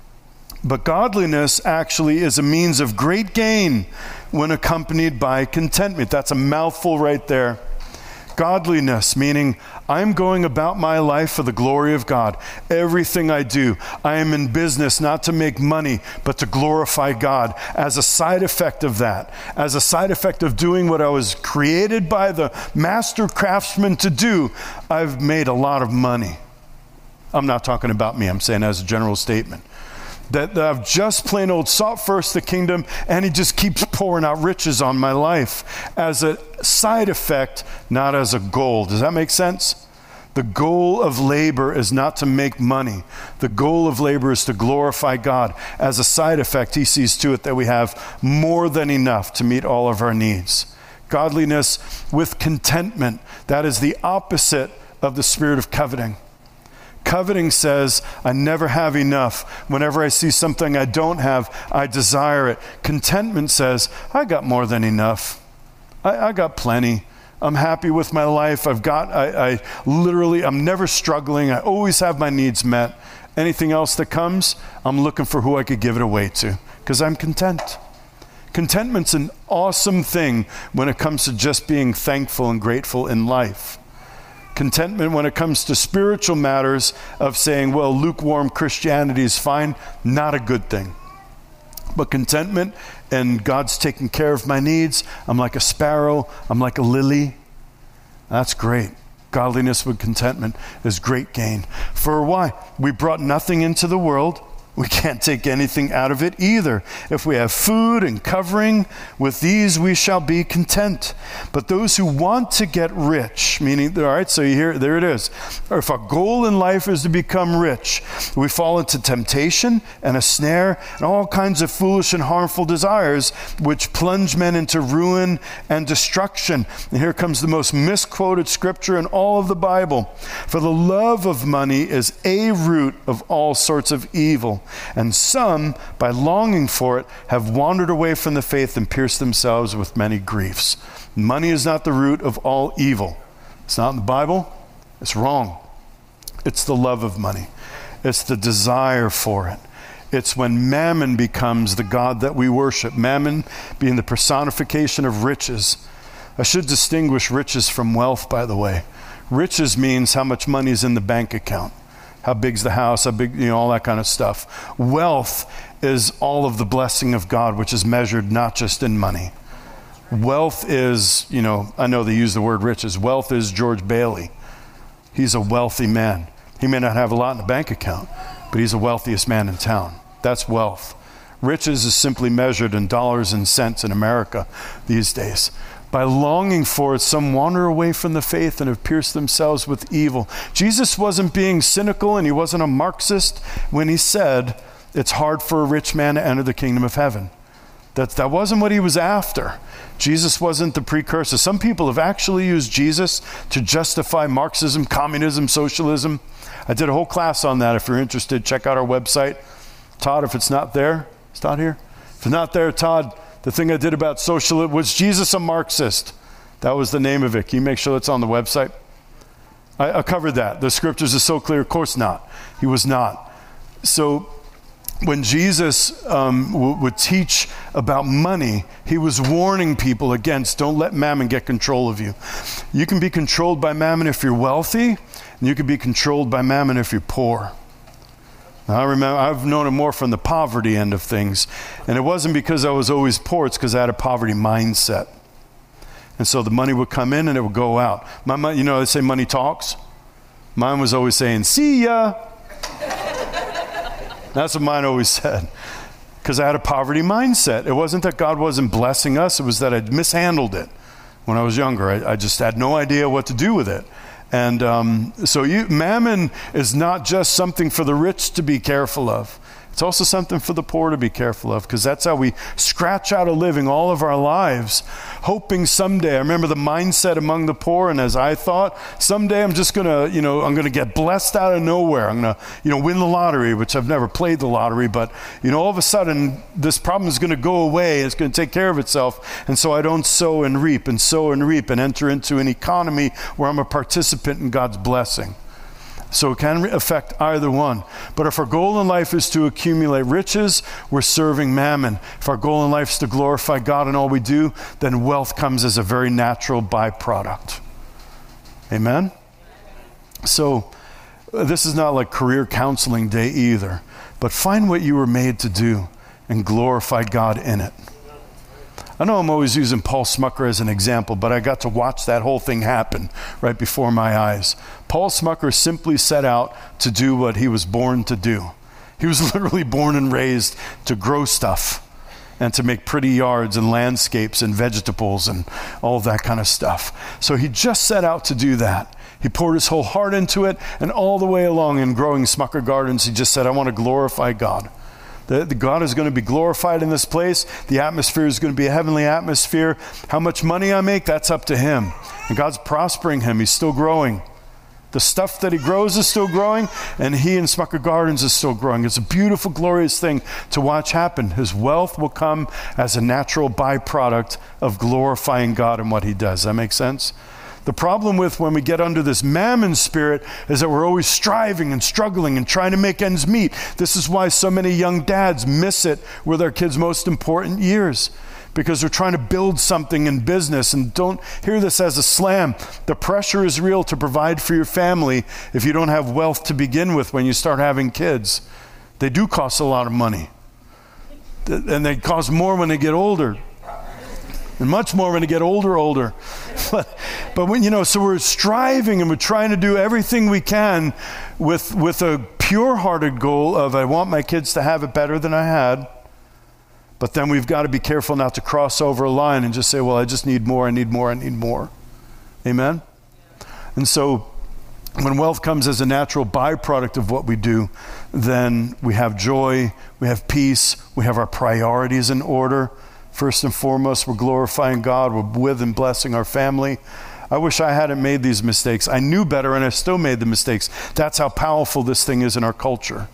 But godliness actually is a means of great gain when accompanied by contentment. That's a mouthful right there. Godliness, meaning I'm going about my life for the glory of God. Everything I do, I am in business not to make money, but to glorify God. As a side effect of that, as a side effect of doing what I was created by the master craftsman to do, I've made a lot of money. I'm not talking about me, I'm saying as a general statement. That, that I've just plain old sought first the kingdom, and he just keeps pouring out riches on my life as a side effect, not as a goal. Does that make sense? The goal of labor is not to make money. The goal of labor is to glorify God. As a side effect, he sees to it that we have more than enough to meet all of our needs. Godliness with contentment, that is the opposite of the spirit of coveting. Coveting says, I never have enough. Whenever I see something I don't have, I desire it. Contentment says, I got more than enough. I, I got plenty. I'm happy with my life. I've got, I, I literally, I'm never struggling. I always have my needs met. Anything else that comes, I'm looking for who I could give it away to, because I'm content. Contentment's an awesome thing when it comes to just being thankful and grateful in life. Contentment when it comes to spiritual matters of saying, well, lukewarm Christianity is fine, not a good thing. But contentment and God's taking care of my needs. I'm like a sparrow. I'm like a lily. That's great. Godliness with contentment is great gain. For why? We brought nothing into the world. We can't take anything out of it either. If we have food and covering, with these we shall be content. But those who want to get rich, meaning, all right, so you hear, there it is. Or if our goal in life is to become rich, we fall into temptation and a snare and all kinds of foolish and harmful desires, which plunge men into ruin and destruction. And here comes the most misquoted scripture in all of the Bible. For the love of money is a root of all sorts of evil. And some, by longing for it, have wandered away from the faith and pierced themselves with many griefs. Money is not the root of all evil. It's not in the Bible. It's wrong. It's the love of money. It's the desire for it. It's when mammon becomes the God that we worship. Mammon being the personification of riches. I should distinguish riches from wealth, by the way. Riches means how much money is in the bank account. How big's the house, how big, you know, all that kind of stuff. Wealth is all of the blessing of God, which is measured not just in money. Wealth is, you know, I know they use the word riches. Wealth is George Bailey. He's a wealthy man. He may not have a lot in the bank account, but he's the wealthiest man in town. That's wealth. Riches is simply measured in dollars and cents in America these days. By longing for it, some wander away from the faith and have pierced themselves with evil. Jesus wasn't being cynical and he wasn't a Marxist when he said, it's hard for a rich man to enter the kingdom of heaven. That, that wasn't what he was after. Jesus wasn't the precursor. Some people have actually used Jesus to justify Marxism, communism, socialism. I did a whole class on that. If you're interested, check out our website. Todd, if it's not there, it's not here. If it's not there, Todd, the thing I did about socialism, was Jesus a Marxist? That was the name of it. Can you make sure it's on the website? I, I covered that. The scriptures are so clear. Of course not. He was not. So when Jesus um, w- would teach about money, he was warning people against, don't let mammon get control of you. You can be controlled by mammon if you're wealthy, and you can be controlled by mammon if you're poor. I remember, I've known it more from the poverty end of things. And it wasn't because I was always poor, it's because I had a poverty mindset. And so the money would come in and it would go out. My money, you know, they say money talks. Mine was always saying, see ya. That's what mine always said. Because I had a poverty mindset. It wasn't that God wasn't blessing us, it was that I'd mishandled it. When I was younger, I, I just had no idea what to do with it. And um, so you, mammon is not just something for the rich to be careful of. It's also something for the poor to be careful of, because that's how we scratch out a living all of our lives, hoping someday. I remember the mindset among the poor, and as I thought, someday I'm just going to, you know, I'm going to get blessed out of nowhere. I'm going to, you know, win the lottery, which I've never played the lottery, but, you know, all of a sudden this problem is going to go away. It's going to take care of itself. And so I don't sow and reap and sow and reap and enter into an economy where I'm a participant in God's blessing. So it can affect either one. But if our goal in life is to accumulate riches, we're serving mammon. If our goal in life is to glorify God in all we do, then wealth comes as a very natural byproduct. Amen? So this is not like career counseling day either. But find what you were made to do and glorify God in it. I know I'm always using Paul Smucker as an example, but I got to watch that whole thing happen right before my eyes. Paul Smucker simply set out to do what he was born to do. He was literally born and raised to grow stuff and to make pretty yards and landscapes and vegetables and all that kind of stuff. So he just set out to do that. He poured his whole heart into it, and all the way along in growing Smucker Gardens, he just said, I want to glorify God. The, the God is going to be glorified in this place. The atmosphere is going to be a heavenly atmosphere. How much money I make, that's up to him. And God's prospering him. He's still growing. The stuff that he grows is still growing, and he in Smucker Gardens is still growing. It's a beautiful, glorious thing to watch happen. His wealth will come as a natural byproduct of glorifying God in what he does. Does that make sense? The problem with when we get under this mammon spirit is that we're always striving and struggling and trying to make ends meet. This is why so many young dads miss it with their kids' most important years, because they're trying to build something in business. And don't hear this as a slam. The pressure is real to provide for your family if you don't have wealth to begin with when you start having kids. They do cost a lot of money. And they cost more when they get older. And much more when they get older, older. But, but when, you know, so we're striving and we're trying to do everything we can with, with a pure-hearted goal of, I want my kids to have it better than I had. But then we've got to be careful not to cross over a line and just say, well, I just need more, I need more, I need more. Amen? And so when wealth comes as a natural byproduct of what we do, then we have joy, we have peace, we have our priorities in order. First and foremost, we're glorifying God, we're with and blessing our family. I wish I hadn't made these mistakes. I knew better and I still made the mistakes. That's how powerful this thing is in our culture.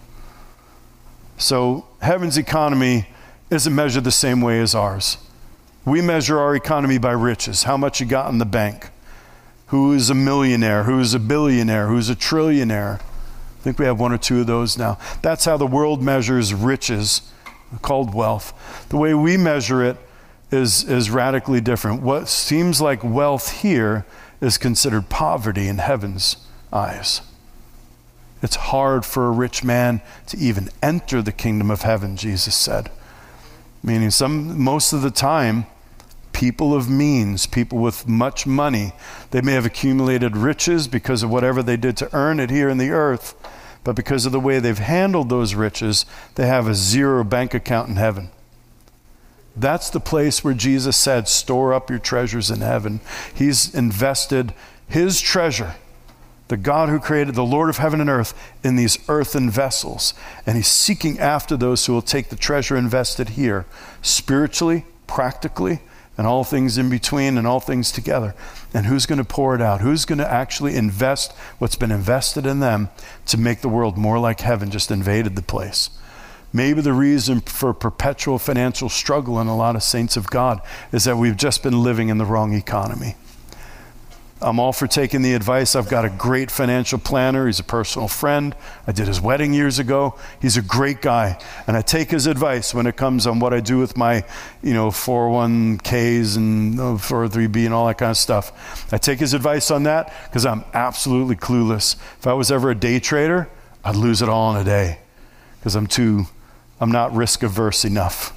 So heaven's economy isn't measured the same way as ours. We measure our economy by riches, how much you got in the bank. Who is a millionaire, who is a billionaire, who's a trillionaire. I think we have one or two of those now. That's how the world measures riches, called wealth. The way we measure it is, is radically different. What seems like wealth here is considered poverty in heaven's eyes. It's hard for a rich man to even enter the kingdom of heaven, Jesus said. Meaning some, most of the time, people of means, people with much money, they may have accumulated riches because of whatever they did to earn it here in the earth, but because of the way they've handled those riches, they have a zero bank account in heaven. That's the place where Jesus said, store up your treasures in heaven. He's invested his treasure, the God who created the Lord of heaven and earth, in these earthen vessels. And he's seeking after those who will take the treasure invested here, spiritually, practically, and all things in between and all things together. And who's going to pour it out? Who's going to actually invest what's been invested in them to make the world more like heaven just invaded the place? Maybe the reason for perpetual financial struggle in a lot of saints of God is that we've just been living in the wrong economy. I'm all for taking the advice. I've got a great financial planner. He's a personal friend. I did his wedding years ago. He's a great guy. And I take his advice when it comes on what I do with my, you know, four oh one k's and four oh three b and all that kind of stuff. I take his advice on that because I'm absolutely clueless. If I was ever a day trader, I'd lose it all in a day because I'm too, I'm not risk averse enough.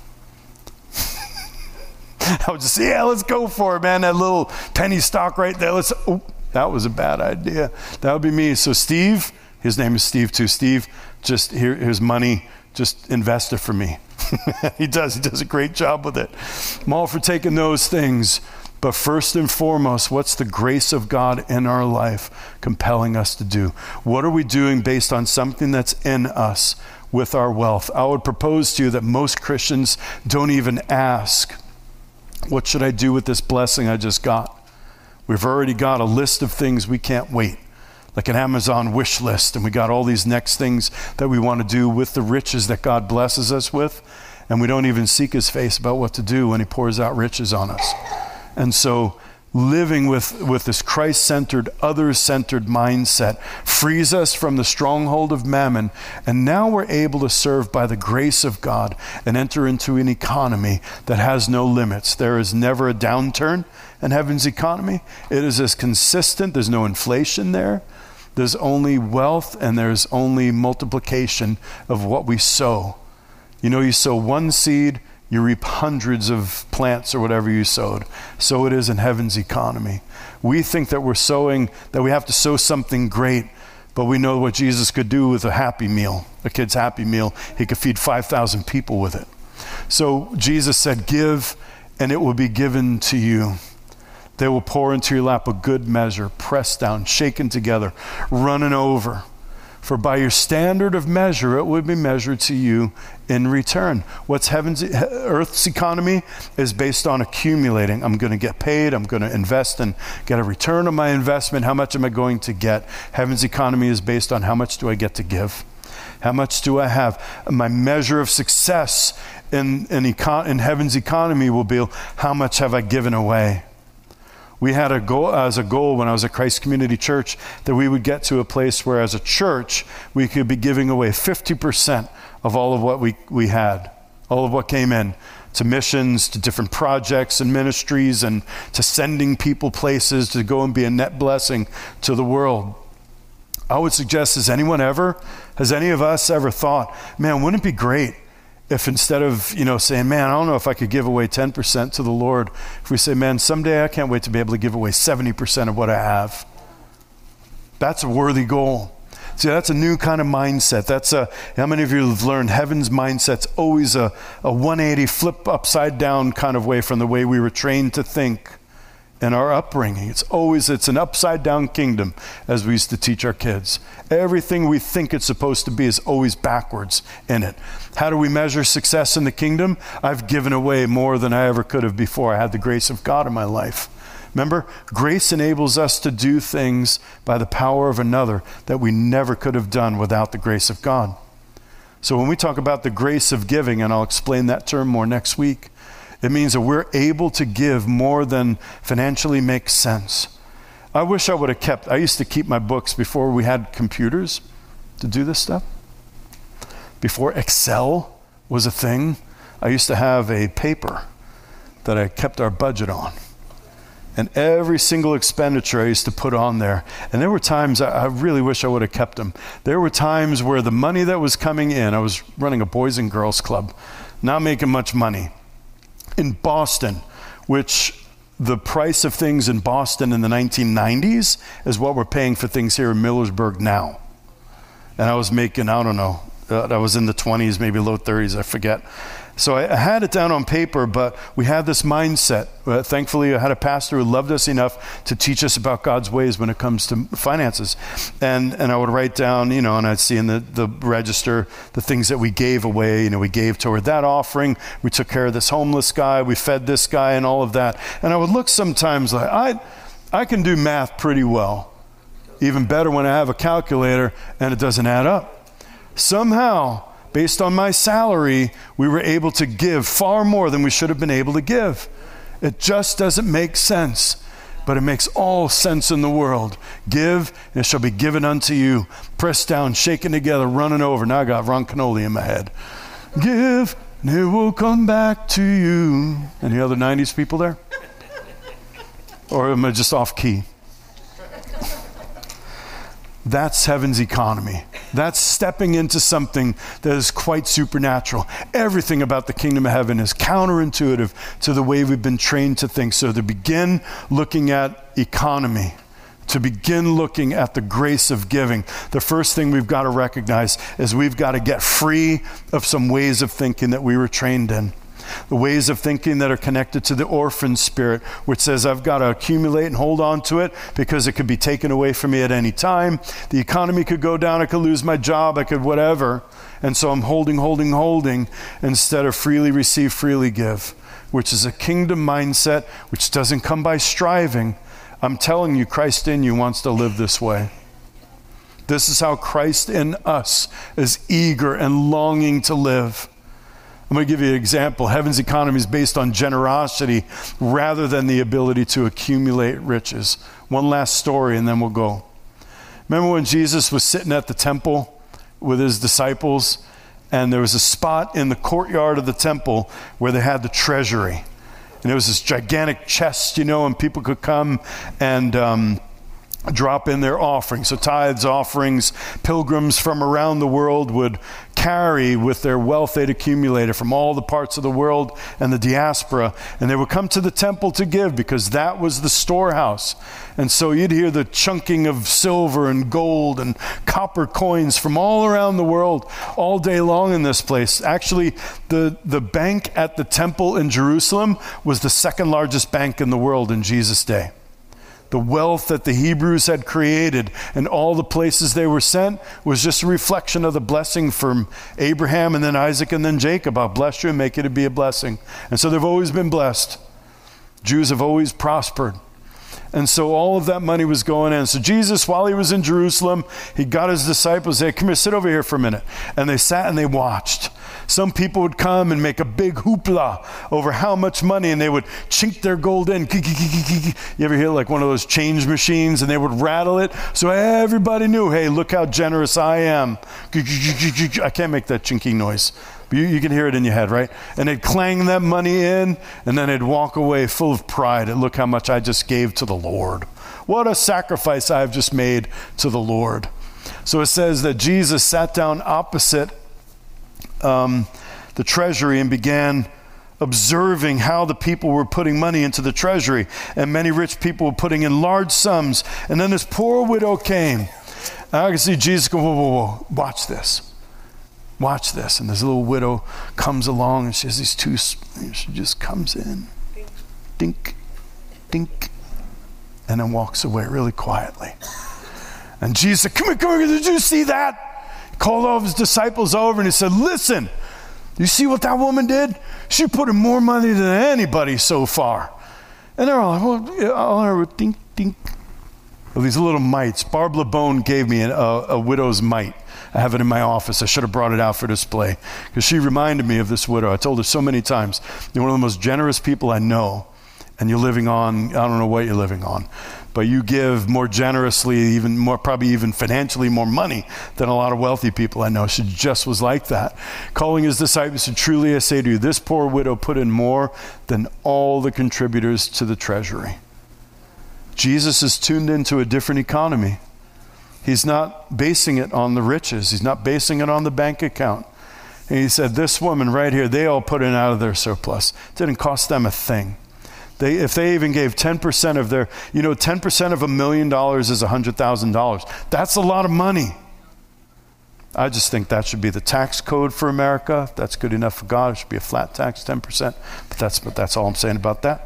I would just say, yeah, let's go for it, man. That little penny stock right there. Let's. Oh, that was a bad idea. That would be me. So Steve, his name is Steve too. Steve, just here, here's money. Just invest it for me. He does. He does a great job with it. I'm all for taking those things. But first and foremost, what's the grace of God in our life compelling us to do? What are we doing based on something that's in us with our wealth? I would propose to you that most Christians don't even ask, what should I do with this blessing I just got? We've already got a list of things we can't wait, like an Amazon wish list, and we got all these next things that we want to do with the riches that God blesses us with, and we don't even seek his face about what to do when he pours out riches on us. And so living with, with this Christ-centered, others-centered mindset frees us from the stronghold of mammon, and now we're able to serve by the grace of God and enter into an economy that has no limits. There is never a downturn in heaven's economy. It is as consistent. There's no inflation there. There's only wealth, and there's only multiplication of what we sow. You know, you sow one seed, you reap hundreds of plants or whatever you sowed. So it is in heaven's economy. We think that we're sowing, that we have to sow something great, but we know what Jesus could do with a Happy Meal, a kid's Happy Meal. He could feed five thousand people with it. So Jesus said, give, and it will be given to you. They will pour into your lap a good measure, pressed down, shaken together, running over. For by your standard of measure, it will be measured to you in return. What's heaven's, earth's economy is based on accumulating. I'm going to get paid. I'm going to invest and get a return on my investment. How much am I going to get? Heaven's economy is based on how much do I get to give? How much do I have? My measure of success in, in, econ- in heaven's economy will be how much have I given away? We had a goal as a goal when I was at Christ Community Church that we would get to a place where as a church we could be giving away fifty percent of all of what we, we had, all of what came in to missions, to different projects and ministries, and to sending people places to go and be a net blessing to the world. I would suggest, has anyone ever, has any of us ever thought, man, wouldn't it be great if instead of, you know, saying, man, I don't know if I could give away ten percent to the Lord, if we say, man, someday I can't wait to be able to give away seventy percent of what I have. That's a worthy goal. See, that's a new kind of mindset. That's a, how many of you have learned heaven's mindset's always a, a one eighty flip upside down kind of way from the way we were trained to think in our upbringing. It's always, it's an upside down kingdom, as we used to teach our kids. Everything we think it's supposed to be is always backwards in it. How do we measure success in the kingdom? I've given away more than I ever could have before I had the grace of God in my life. Remember, grace enables us to do things by the power of another that we never could have done without the grace of God. So when we talk about the grace of giving, and I'll explain that term more next week, it means that we're able to give more than financially makes sense. I wish I would have kept, I used to keep my books before we had computers to do this stuff. Before Excel was a thing, I used to have a paper that I kept our budget on. And every single expenditure I used to put on there. And there were times, I, I really wish I would have kept them. There were times where the money that was coming in, I was running a boys and girls club, not making much money. In Boston, which the price of things in Boston in the nineteen nineties is what we're paying for things here in Millersburg now. And I was making, I don't know, uh, I was in the twenties, maybe low thirties, I forget. So I, I had it down on paper, but we had this mindset. Uh, thankfully, I had a pastor who loved us enough to teach us about God's ways when it comes to finances. And and I would write down, you know, and I'd see in the, the register the things that we gave away. You know, we gave toward that offering. We took care of this homeless guy. We fed this guy and all of that. And I would look sometimes like, I, I can do math pretty well. Even better when I have a calculator and it doesn't add up. Somehow, based on my salary, we were able to give far more than we should have been able to give. It just doesn't make sense, but it makes all sense in the world. Give, and it shall be given unto you. Pressed down, shaken together, running over. Now I got Ron Canoli in my head. Give, and it will come back to you. Any other nineties people there? Or am I just off key? That's heaven's economy. That's stepping into something that is quite supernatural. Everything about the kingdom of heaven is counterintuitive to the way we've been trained to think. So to begin looking at economy, to begin looking at the grace of giving, the first thing we've got to recognize is we've got to get free of some ways of thinking that we were trained in. The ways of thinking that are connected to the orphan spirit, which says I've got to accumulate and hold on to it because it could be taken away from me at any time. The economy could go down. I could lose my job. I could whatever. And so I'm holding, holding, holding instead of freely receive, freely give, which is a kingdom mindset which doesn't come by striving. I'm telling you, Christ in you wants to live this way. This is how Christ in us is eager and longing to live. I'm going to give you an example. Heaven's economy is based on generosity rather than the ability to accumulate riches. One last story and then we'll go. Remember when Jesus was sitting at the temple with his disciples and there was a spot in the courtyard of the temple where they had the treasury. And there was this gigantic chest, you know, and people could come and um, drop in their offerings. So tithes, offerings, pilgrims from around the world would carry with their wealth they'd accumulated from all the parts of the world and the diaspora. And they would come to the temple to give because that was the storehouse. And so you'd hear the chunking of silver and gold and copper coins from all around the world all day long in this place. Actually, the, the bank at the temple in Jerusalem was the second largest bank in the world in Jesus' day. the wealth that the Hebrews had created and all the places they were sent was just a reflection of the blessing from Abraham and then Isaac and then Jacob. I'll bless you and make you to be a blessing. And so they've always been blessed. Jews have always prospered. And so all of that money was going in. So Jesus, while he was in Jerusalem, he got his disciples, hey, come here, sit over here for a minute. And they sat and they watched. Some people would come and make a big hoopla over how much money, and they would chink their gold in. You ever hear like one of those change machines, and they would rattle it so everybody knew, hey, look how generous I am. I can't make that chinky noise. You, you can hear it in your head, right? And they'd clang that money in, and then they'd walk away full of pride and look how much I just gave to the Lord. What a sacrifice I've just made to the Lord. So it says that Jesus sat down opposite um, the treasury and began observing how the people were putting money into the treasury. And many rich people were putting in large sums. And then this poor widow came. And I can see Jesus go, whoa, whoa, whoa, watch this. Watch this. And this little widow comes along and she has these two, she just comes in, dink, dink, and then walks away really quietly. And Jesus said, come here, come here, did you see that? He called all of his disciples over and he said, listen, you see what that woman did? She put in more money than anybody so far. And they're all like, well, all I heard, dink, dink. Well, these little mites. Barb LeBone gave me a, a widow's mite. I have it in my office. I should have brought it out for display because she reminded me of this widow. I told her so many times, you're one of the most generous people I know, and you're living on, I don't know what you're living on, but you give more generously, even more, probably even financially more money than a lot of wealthy people I know. She just was like that. Calling his disciples, said, truly I say to you, this poor widow put in more than all the contributors to the treasury. Jesus is tuned into a different economy. He's not basing it on the riches. He's not basing it on the bank account. And he said, this woman right here, they all put in out of their surplus. It didn't cost them a thing. They, if they even gave ten percent of their, you know, ten percent of a million dollars is one hundred thousand dollars. That's a lot of money. I just think that should be the tax code for America. If that's good enough for God, it should be a flat tax, ten percent. But that's, but that's all I'm saying about that.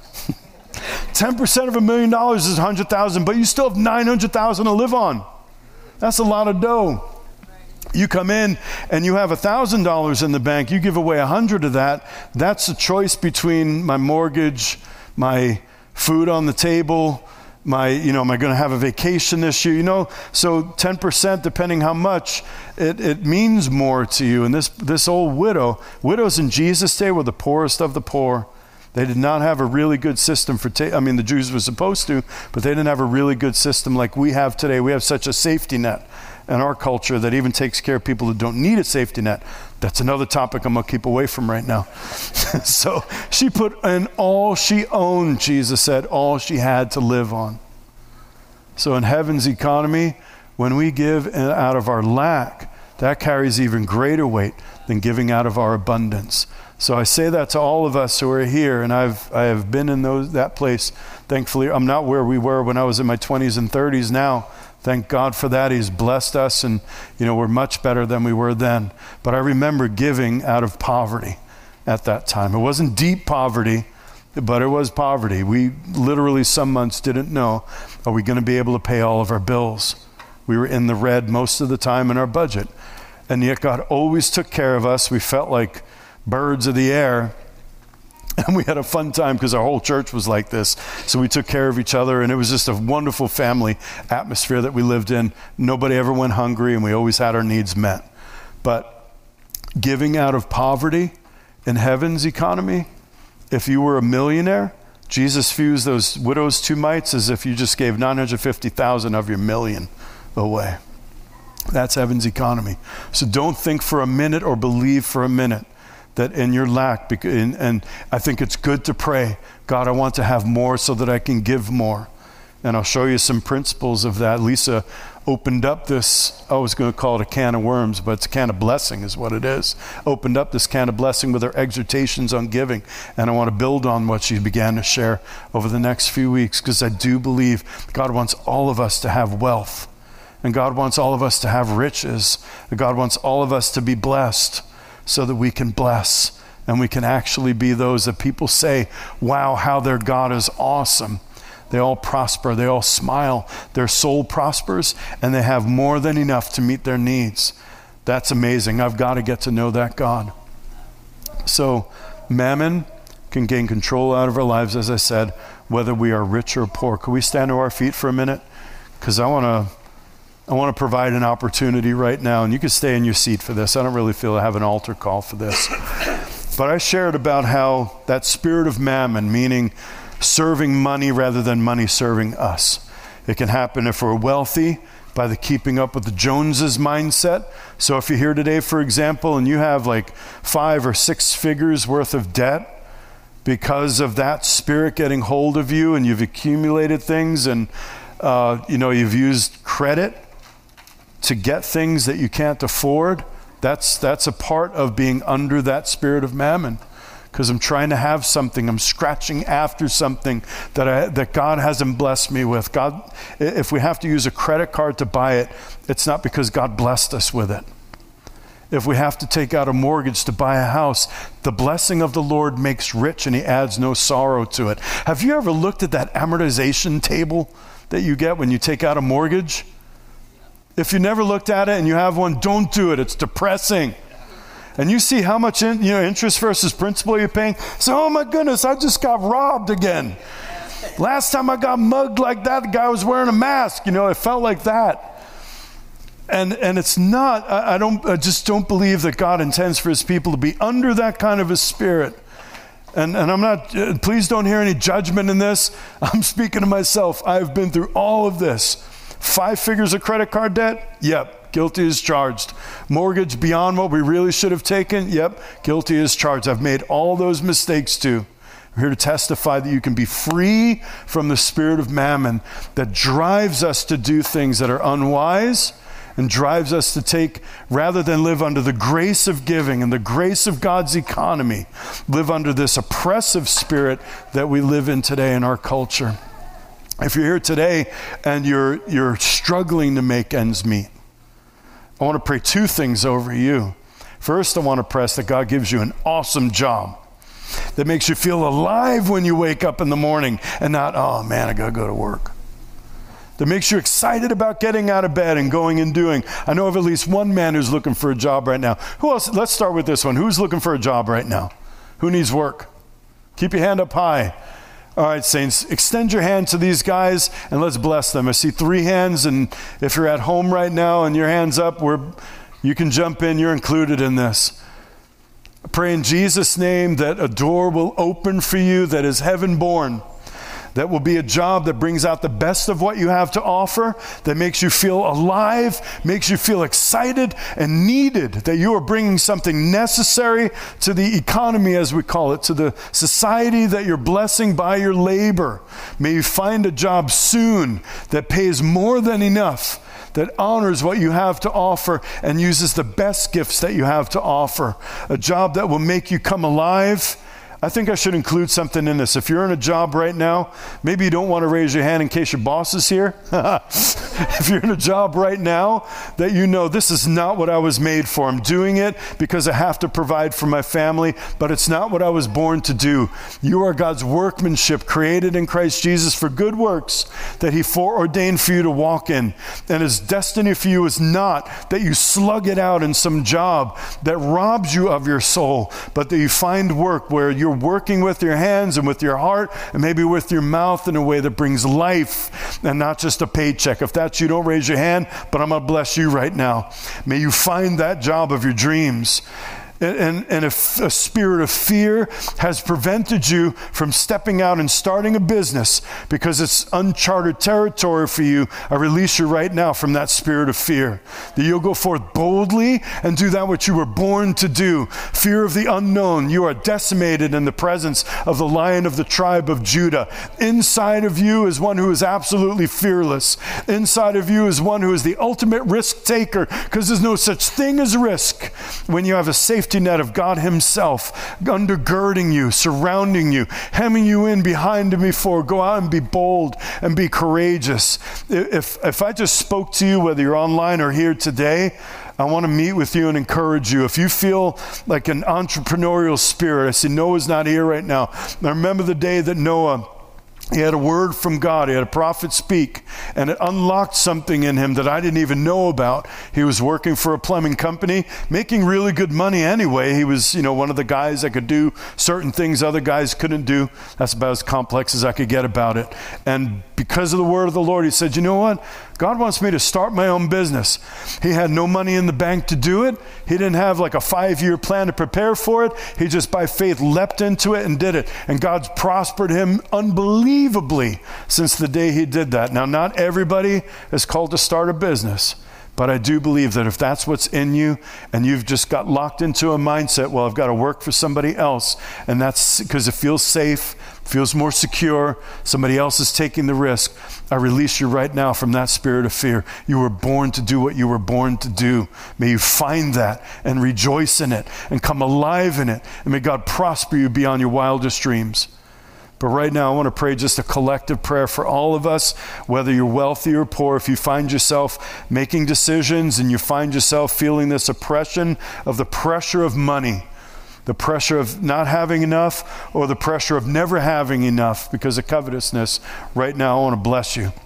ten percent of a million dollars is one hundred thousand, but you still have nine hundred thousand to live on. That's a lot of dough. You come in and you have one thousand dollars in the bank, you give away one hundred of that. That's a choice between my mortgage, my food on the table, my, you know, am I going to have a vacation this year? You know, so ten percent, depending how much, it, it means more to you. And this, this old widow, widows in Jesus' day were the poorest of the poor. They did not have a really good system for, ta- I mean, the Jews were supposed to, but they didn't have a really good system like we have today. We have such a safety net in our culture that even takes care of people who don't need a safety net. That's another topic I'm going to keep away from right now. So she put in all she owned, Jesus said, all she had to live on. So in heaven's economy, when we give out of our lack, that carries even greater weight than giving out of our abundance. So I say that to all of us who are here, and I've I have been in those that place. Thankfully, I'm not where we were when I was in my twenties and thirties now. Thank God for that. He's blessed us, and you know we're much better than we were then. But I remember giving out of poverty at that time. It wasn't deep poverty, but it was poverty. We literally some months didn't know, are we going to be able to pay all of our bills? We were in the red most of the time in our budget. And yet God always took care of us. We felt like birds of the air. And we had a fun time because our whole church was like this. So we took care of each other, and it was just a wonderful family atmosphere that we lived in. Nobody ever went hungry, and we always had our needs met. But giving out of poverty in heaven's economy, if you were a millionaire, Jesus views those widows' two mites as if you just gave nine hundred fifty thousand of your million away. That's heaven's economy. So don't think for a minute or believe for a minute that in your lack, and I think it's good to pray, God, I want to have more so that I can give more. And I'll show you some principles of that. Lisa opened up this, I was going to call it a can of worms, but it's a can of blessing is what it is. Opened up this can of blessing with her exhortations on giving. And I want to build on what she began to share over the next few weeks, because I do believe God wants all of us to have wealth. And God wants all of us to have riches. And God wants all of us to be blessed so that we can bless and we can actually be those that people say, wow, how their God is awesome. They all prosper. They all smile. Their soul prospers, and they have more than enough to meet their needs. That's amazing. I've got to get to know that God. So mammon can gain control out of our lives, as I said, whether we are rich or poor. Could we stand to our feet for a minute? Because I want to I want to provide an opportunity right now, and you can stay in your seat for this. I don't really feel I have an altar call for this. But I shared about how that spirit of mammon, meaning serving money rather than money serving us. It can happen if we're wealthy, by the keeping up with the Joneses mindset. So if you're here today, for example, and you have like five or six figures worth of debt because of that spirit getting hold of you, and you've accumulated things, and uh, you know, you've used credit to get things that you can't afford, that's that's a part of being under that spirit of mammon. Because I'm trying to have something, I'm scratching after something that I, that God hasn't blessed me with. God, if we have to use a credit card to buy it, it's not because God blessed us with it. If we have to take out a mortgage to buy a house, the blessing of the Lord makes rich and he adds no sorrow to it. Have you ever looked at that amortization table that you get when you take out a mortgage? If you never looked at it and you have one, don't do it. It's depressing. And you see how much in, you know, interest versus principal you're paying. So, oh my goodness, I just got robbed again. Last time I got mugged like that, the guy was wearing a mask. You know, it felt like that. And and it's not, I, I don't, I just don't believe that God intends for his people to be under that kind of a spirit. And and I'm not, uh, please don't hear any judgment in this. I'm speaking to myself. I've been through all of this. Five figures of credit card debt? Yep. Guilty as charged. Mortgage beyond what we really should have taken? Yep, guilty as charged. I've made all those mistakes too. I'm here to testify that you can be free from the spirit of mammon that drives us to do things that are unwise and drives us to take, rather than live under the grace of giving and the grace of God's economy, live under this oppressive spirit that we live in today in our culture. If you're here today and you're you're struggling to make ends meet, I want to pray two things over you. First, I want to press that God gives you an awesome job that makes you feel alive when you wake up in the morning and not, oh man, I got to go to work. That makes you excited about getting out of bed and going and doing. I know of at least one man who's looking for a job right now. Who else? Let's start with this one. Who's looking for a job right now? Who needs work? Keep your hand up high. All right, saints, extend your hand to these guys and let's bless them. I see three hands, and if you're at home right now and your hand's up, we're, you can jump in. You're included in this. I pray in Jesus' name that a door will open for you that is heaven-born. That will be a job that brings out the best of what you have to offer, that makes you feel alive, makes you feel excited and needed, that you are bringing something necessary to the economy, as we call it, to the society that you're blessing by your labor. May you find a job soon that pays more than enough, that honors what you have to offer and uses the best gifts that you have to offer. A job that will make you come alive. I think I should include something in this. If you're in a job right now, maybe you don't want to raise your hand in case your boss is here. If you're in a job right now that you know this is not what I was made for. I'm doing it because I have to provide for my family, but it's not what I was born to do. You are God's workmanship, created in Christ Jesus for good works that he foreordained for you to walk in. And his destiny for you is not that you slug it out in some job that robs you of your soul, but that you find work where you're working with your hands and with your heart and maybe with your mouth in a way that brings life and not just a paycheck. If that's you, don't raise your hand, but I'm going to bless you right now. May you find that job of your dreams. And, and, and if a spirit of fear has prevented you from stepping out and starting a business because it's uncharted territory for you, I release you right now from that spirit of fear. That you'll go forth boldly and do that which you were born to do. Fear of the unknown. You are decimated in the presence of the Lion of the tribe of Judah. Inside of you is one who is absolutely fearless. Inside of you is one who is the ultimate risk taker, because there's no such thing as risk when you have a safe net of God himself undergirding you, surrounding you, hemming you in behind and before. Go out and be bold and be courageous. If, if I just spoke to you, whether you're online or here today, I want to meet with you and encourage you. If you feel like an entrepreneurial spirit, I see Noah's not here right now. Now remember the day that Noah He had a word from God. He had a prophet speak, and it unlocked something in him that I didn't even know about. He was working for a plumbing company, making really good money anyway. He was, you know, one of the guys that could do certain things other guys couldn't do. That's about as complex as I could get about it. And because of the word of the Lord, he said, you know what? God wants me to start my own business. He had no money in the bank to do it. He didn't have like a five-year plan to prepare for it. He just by faith leapt into it and did it. And God's prospered him unbelievably since the day he did that. Now, not everybody is called to start a business, but I do believe that if that's what's in you and you've just got locked into a mindset, well, I've got to work for somebody else, and that's because it feels safe, feels more secure, somebody else is taking the risk, I release you right now from that spirit of fear. You were born to do what you were born to do. May you find that and rejoice in it and come alive in it, and may God prosper you beyond your wildest dreams. But right now, I want to pray just a collective prayer for all of us, whether you're wealthy or poor. If you find yourself making decisions and you find yourself feeling this oppression of the pressure of money, the pressure of not having enough, or the pressure of never having enough because of covetousness, right now, I want to bless you.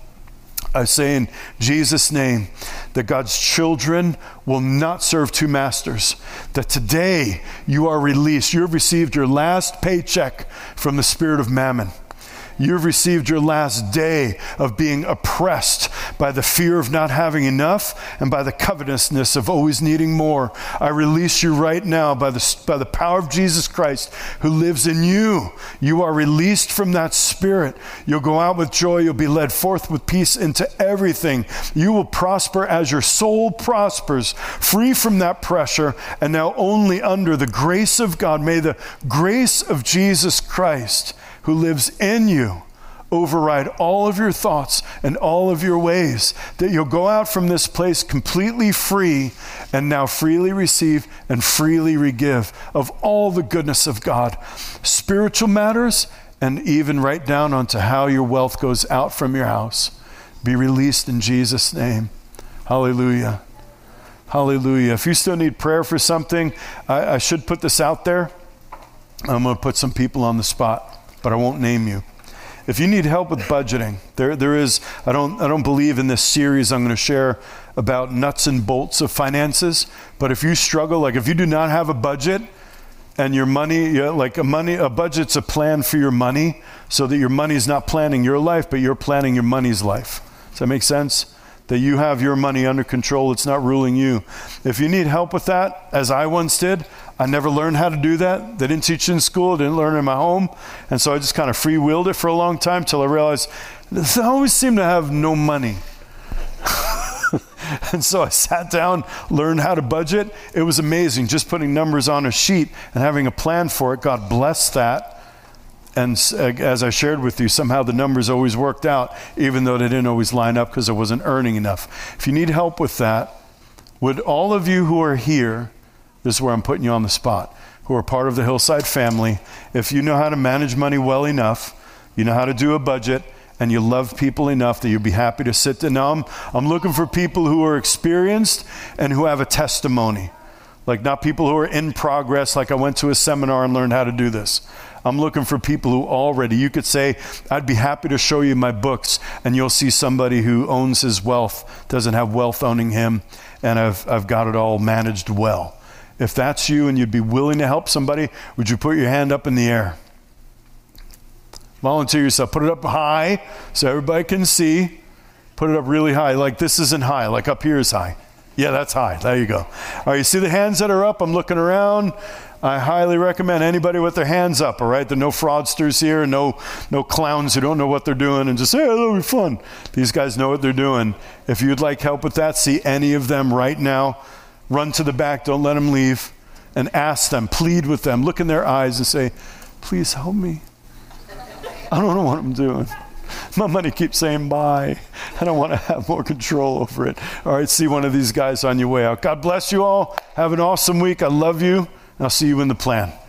I say in Jesus' name that God's children will not serve two masters, that today you are released. You have received your last paycheck from the spirit of mammon. You've received your last day of being oppressed by the fear of not having enough and by the covetousness of always needing more. I release you right now by the, by the power of Jesus Christ who lives in you. You are released from that spirit. You'll go out with joy. You'll be led forth with peace into everything. You will prosper as your soul prospers, free from that pressure, and now only under the grace of God. May the grace of Jesus Christ who lives in you override all of your thoughts and all of your ways, that you'll go out from this place completely free and now freely receive and freely re-give of all the goodness of God, spiritual matters, and even right down onto how your wealth goes out from your house. Be released in Jesus' name. Hallelujah. Hallelujah. If you still need prayer for something, I, I should put this out there. I'm going to put some people on the spot, but I won't name you. If you need help with budgeting, there there is, I don't I don't believe in this series I'm going to share about nuts and bolts of finances, but if you struggle, like if you do not have a budget and your money, you know, like a money, a budget's a plan for your money so that your money's not planning your life, but you're planning your money's life. Does that make sense? That you have your money under control. It's not ruling you. If you need help with that, as I once did, I never learned how to do that. They didn't teach it in school, didn't learn it in my home. And so I just kind of free-wheeled it for a long time till I realized I always seem to have no money. And so I sat down, learned how to budget. It was amazing, just putting numbers on a sheet and having a plan for it. God blessed that. And as I shared with you, somehow the numbers always worked out, even though they didn't always line up because I wasn't earning enough. If you need help with that, would all of you who are here, this is where I'm putting you on the spot, who are part of the Hillside family, if you know how to manage money well enough, you know how to do a budget, and you love people enough that you'd be happy to sit down. Now I'm, I'm looking for people who are experienced and who have a testimony. Like not people who are in progress, like I went to a seminar and learned how to do this. I'm looking for people who already, you could say, I'd be happy to show you my books, and you'll see somebody who owns his wealth, doesn't have wealth owning him, and I've, I've got it all managed well. If that's you and you'd be willing to help somebody, would you put your hand up in the air? Volunteer yourself. Put it up high so everybody can see. Put it up really high. Like this isn't high, like up here is high. Yeah, that's high. There you go. All right, you see the hands that are up? I'm looking around. I highly recommend anybody with their hands up, all right? There are no fraudsters here, no no clowns who don't know what they're doing and just say, hey, that'll be fun. These guys know what they're doing. If you'd like help with that, see any of them right now. Run to the back, don't let them leave, and ask them, plead with them, look in their eyes and say, please help me. I don't know what I'm doing. My money keeps saying bye. I don't want to have more control over it. All right, see one of these guys on your way out. God bless you all. Have an awesome week. I love you. And I'll see you in the plan.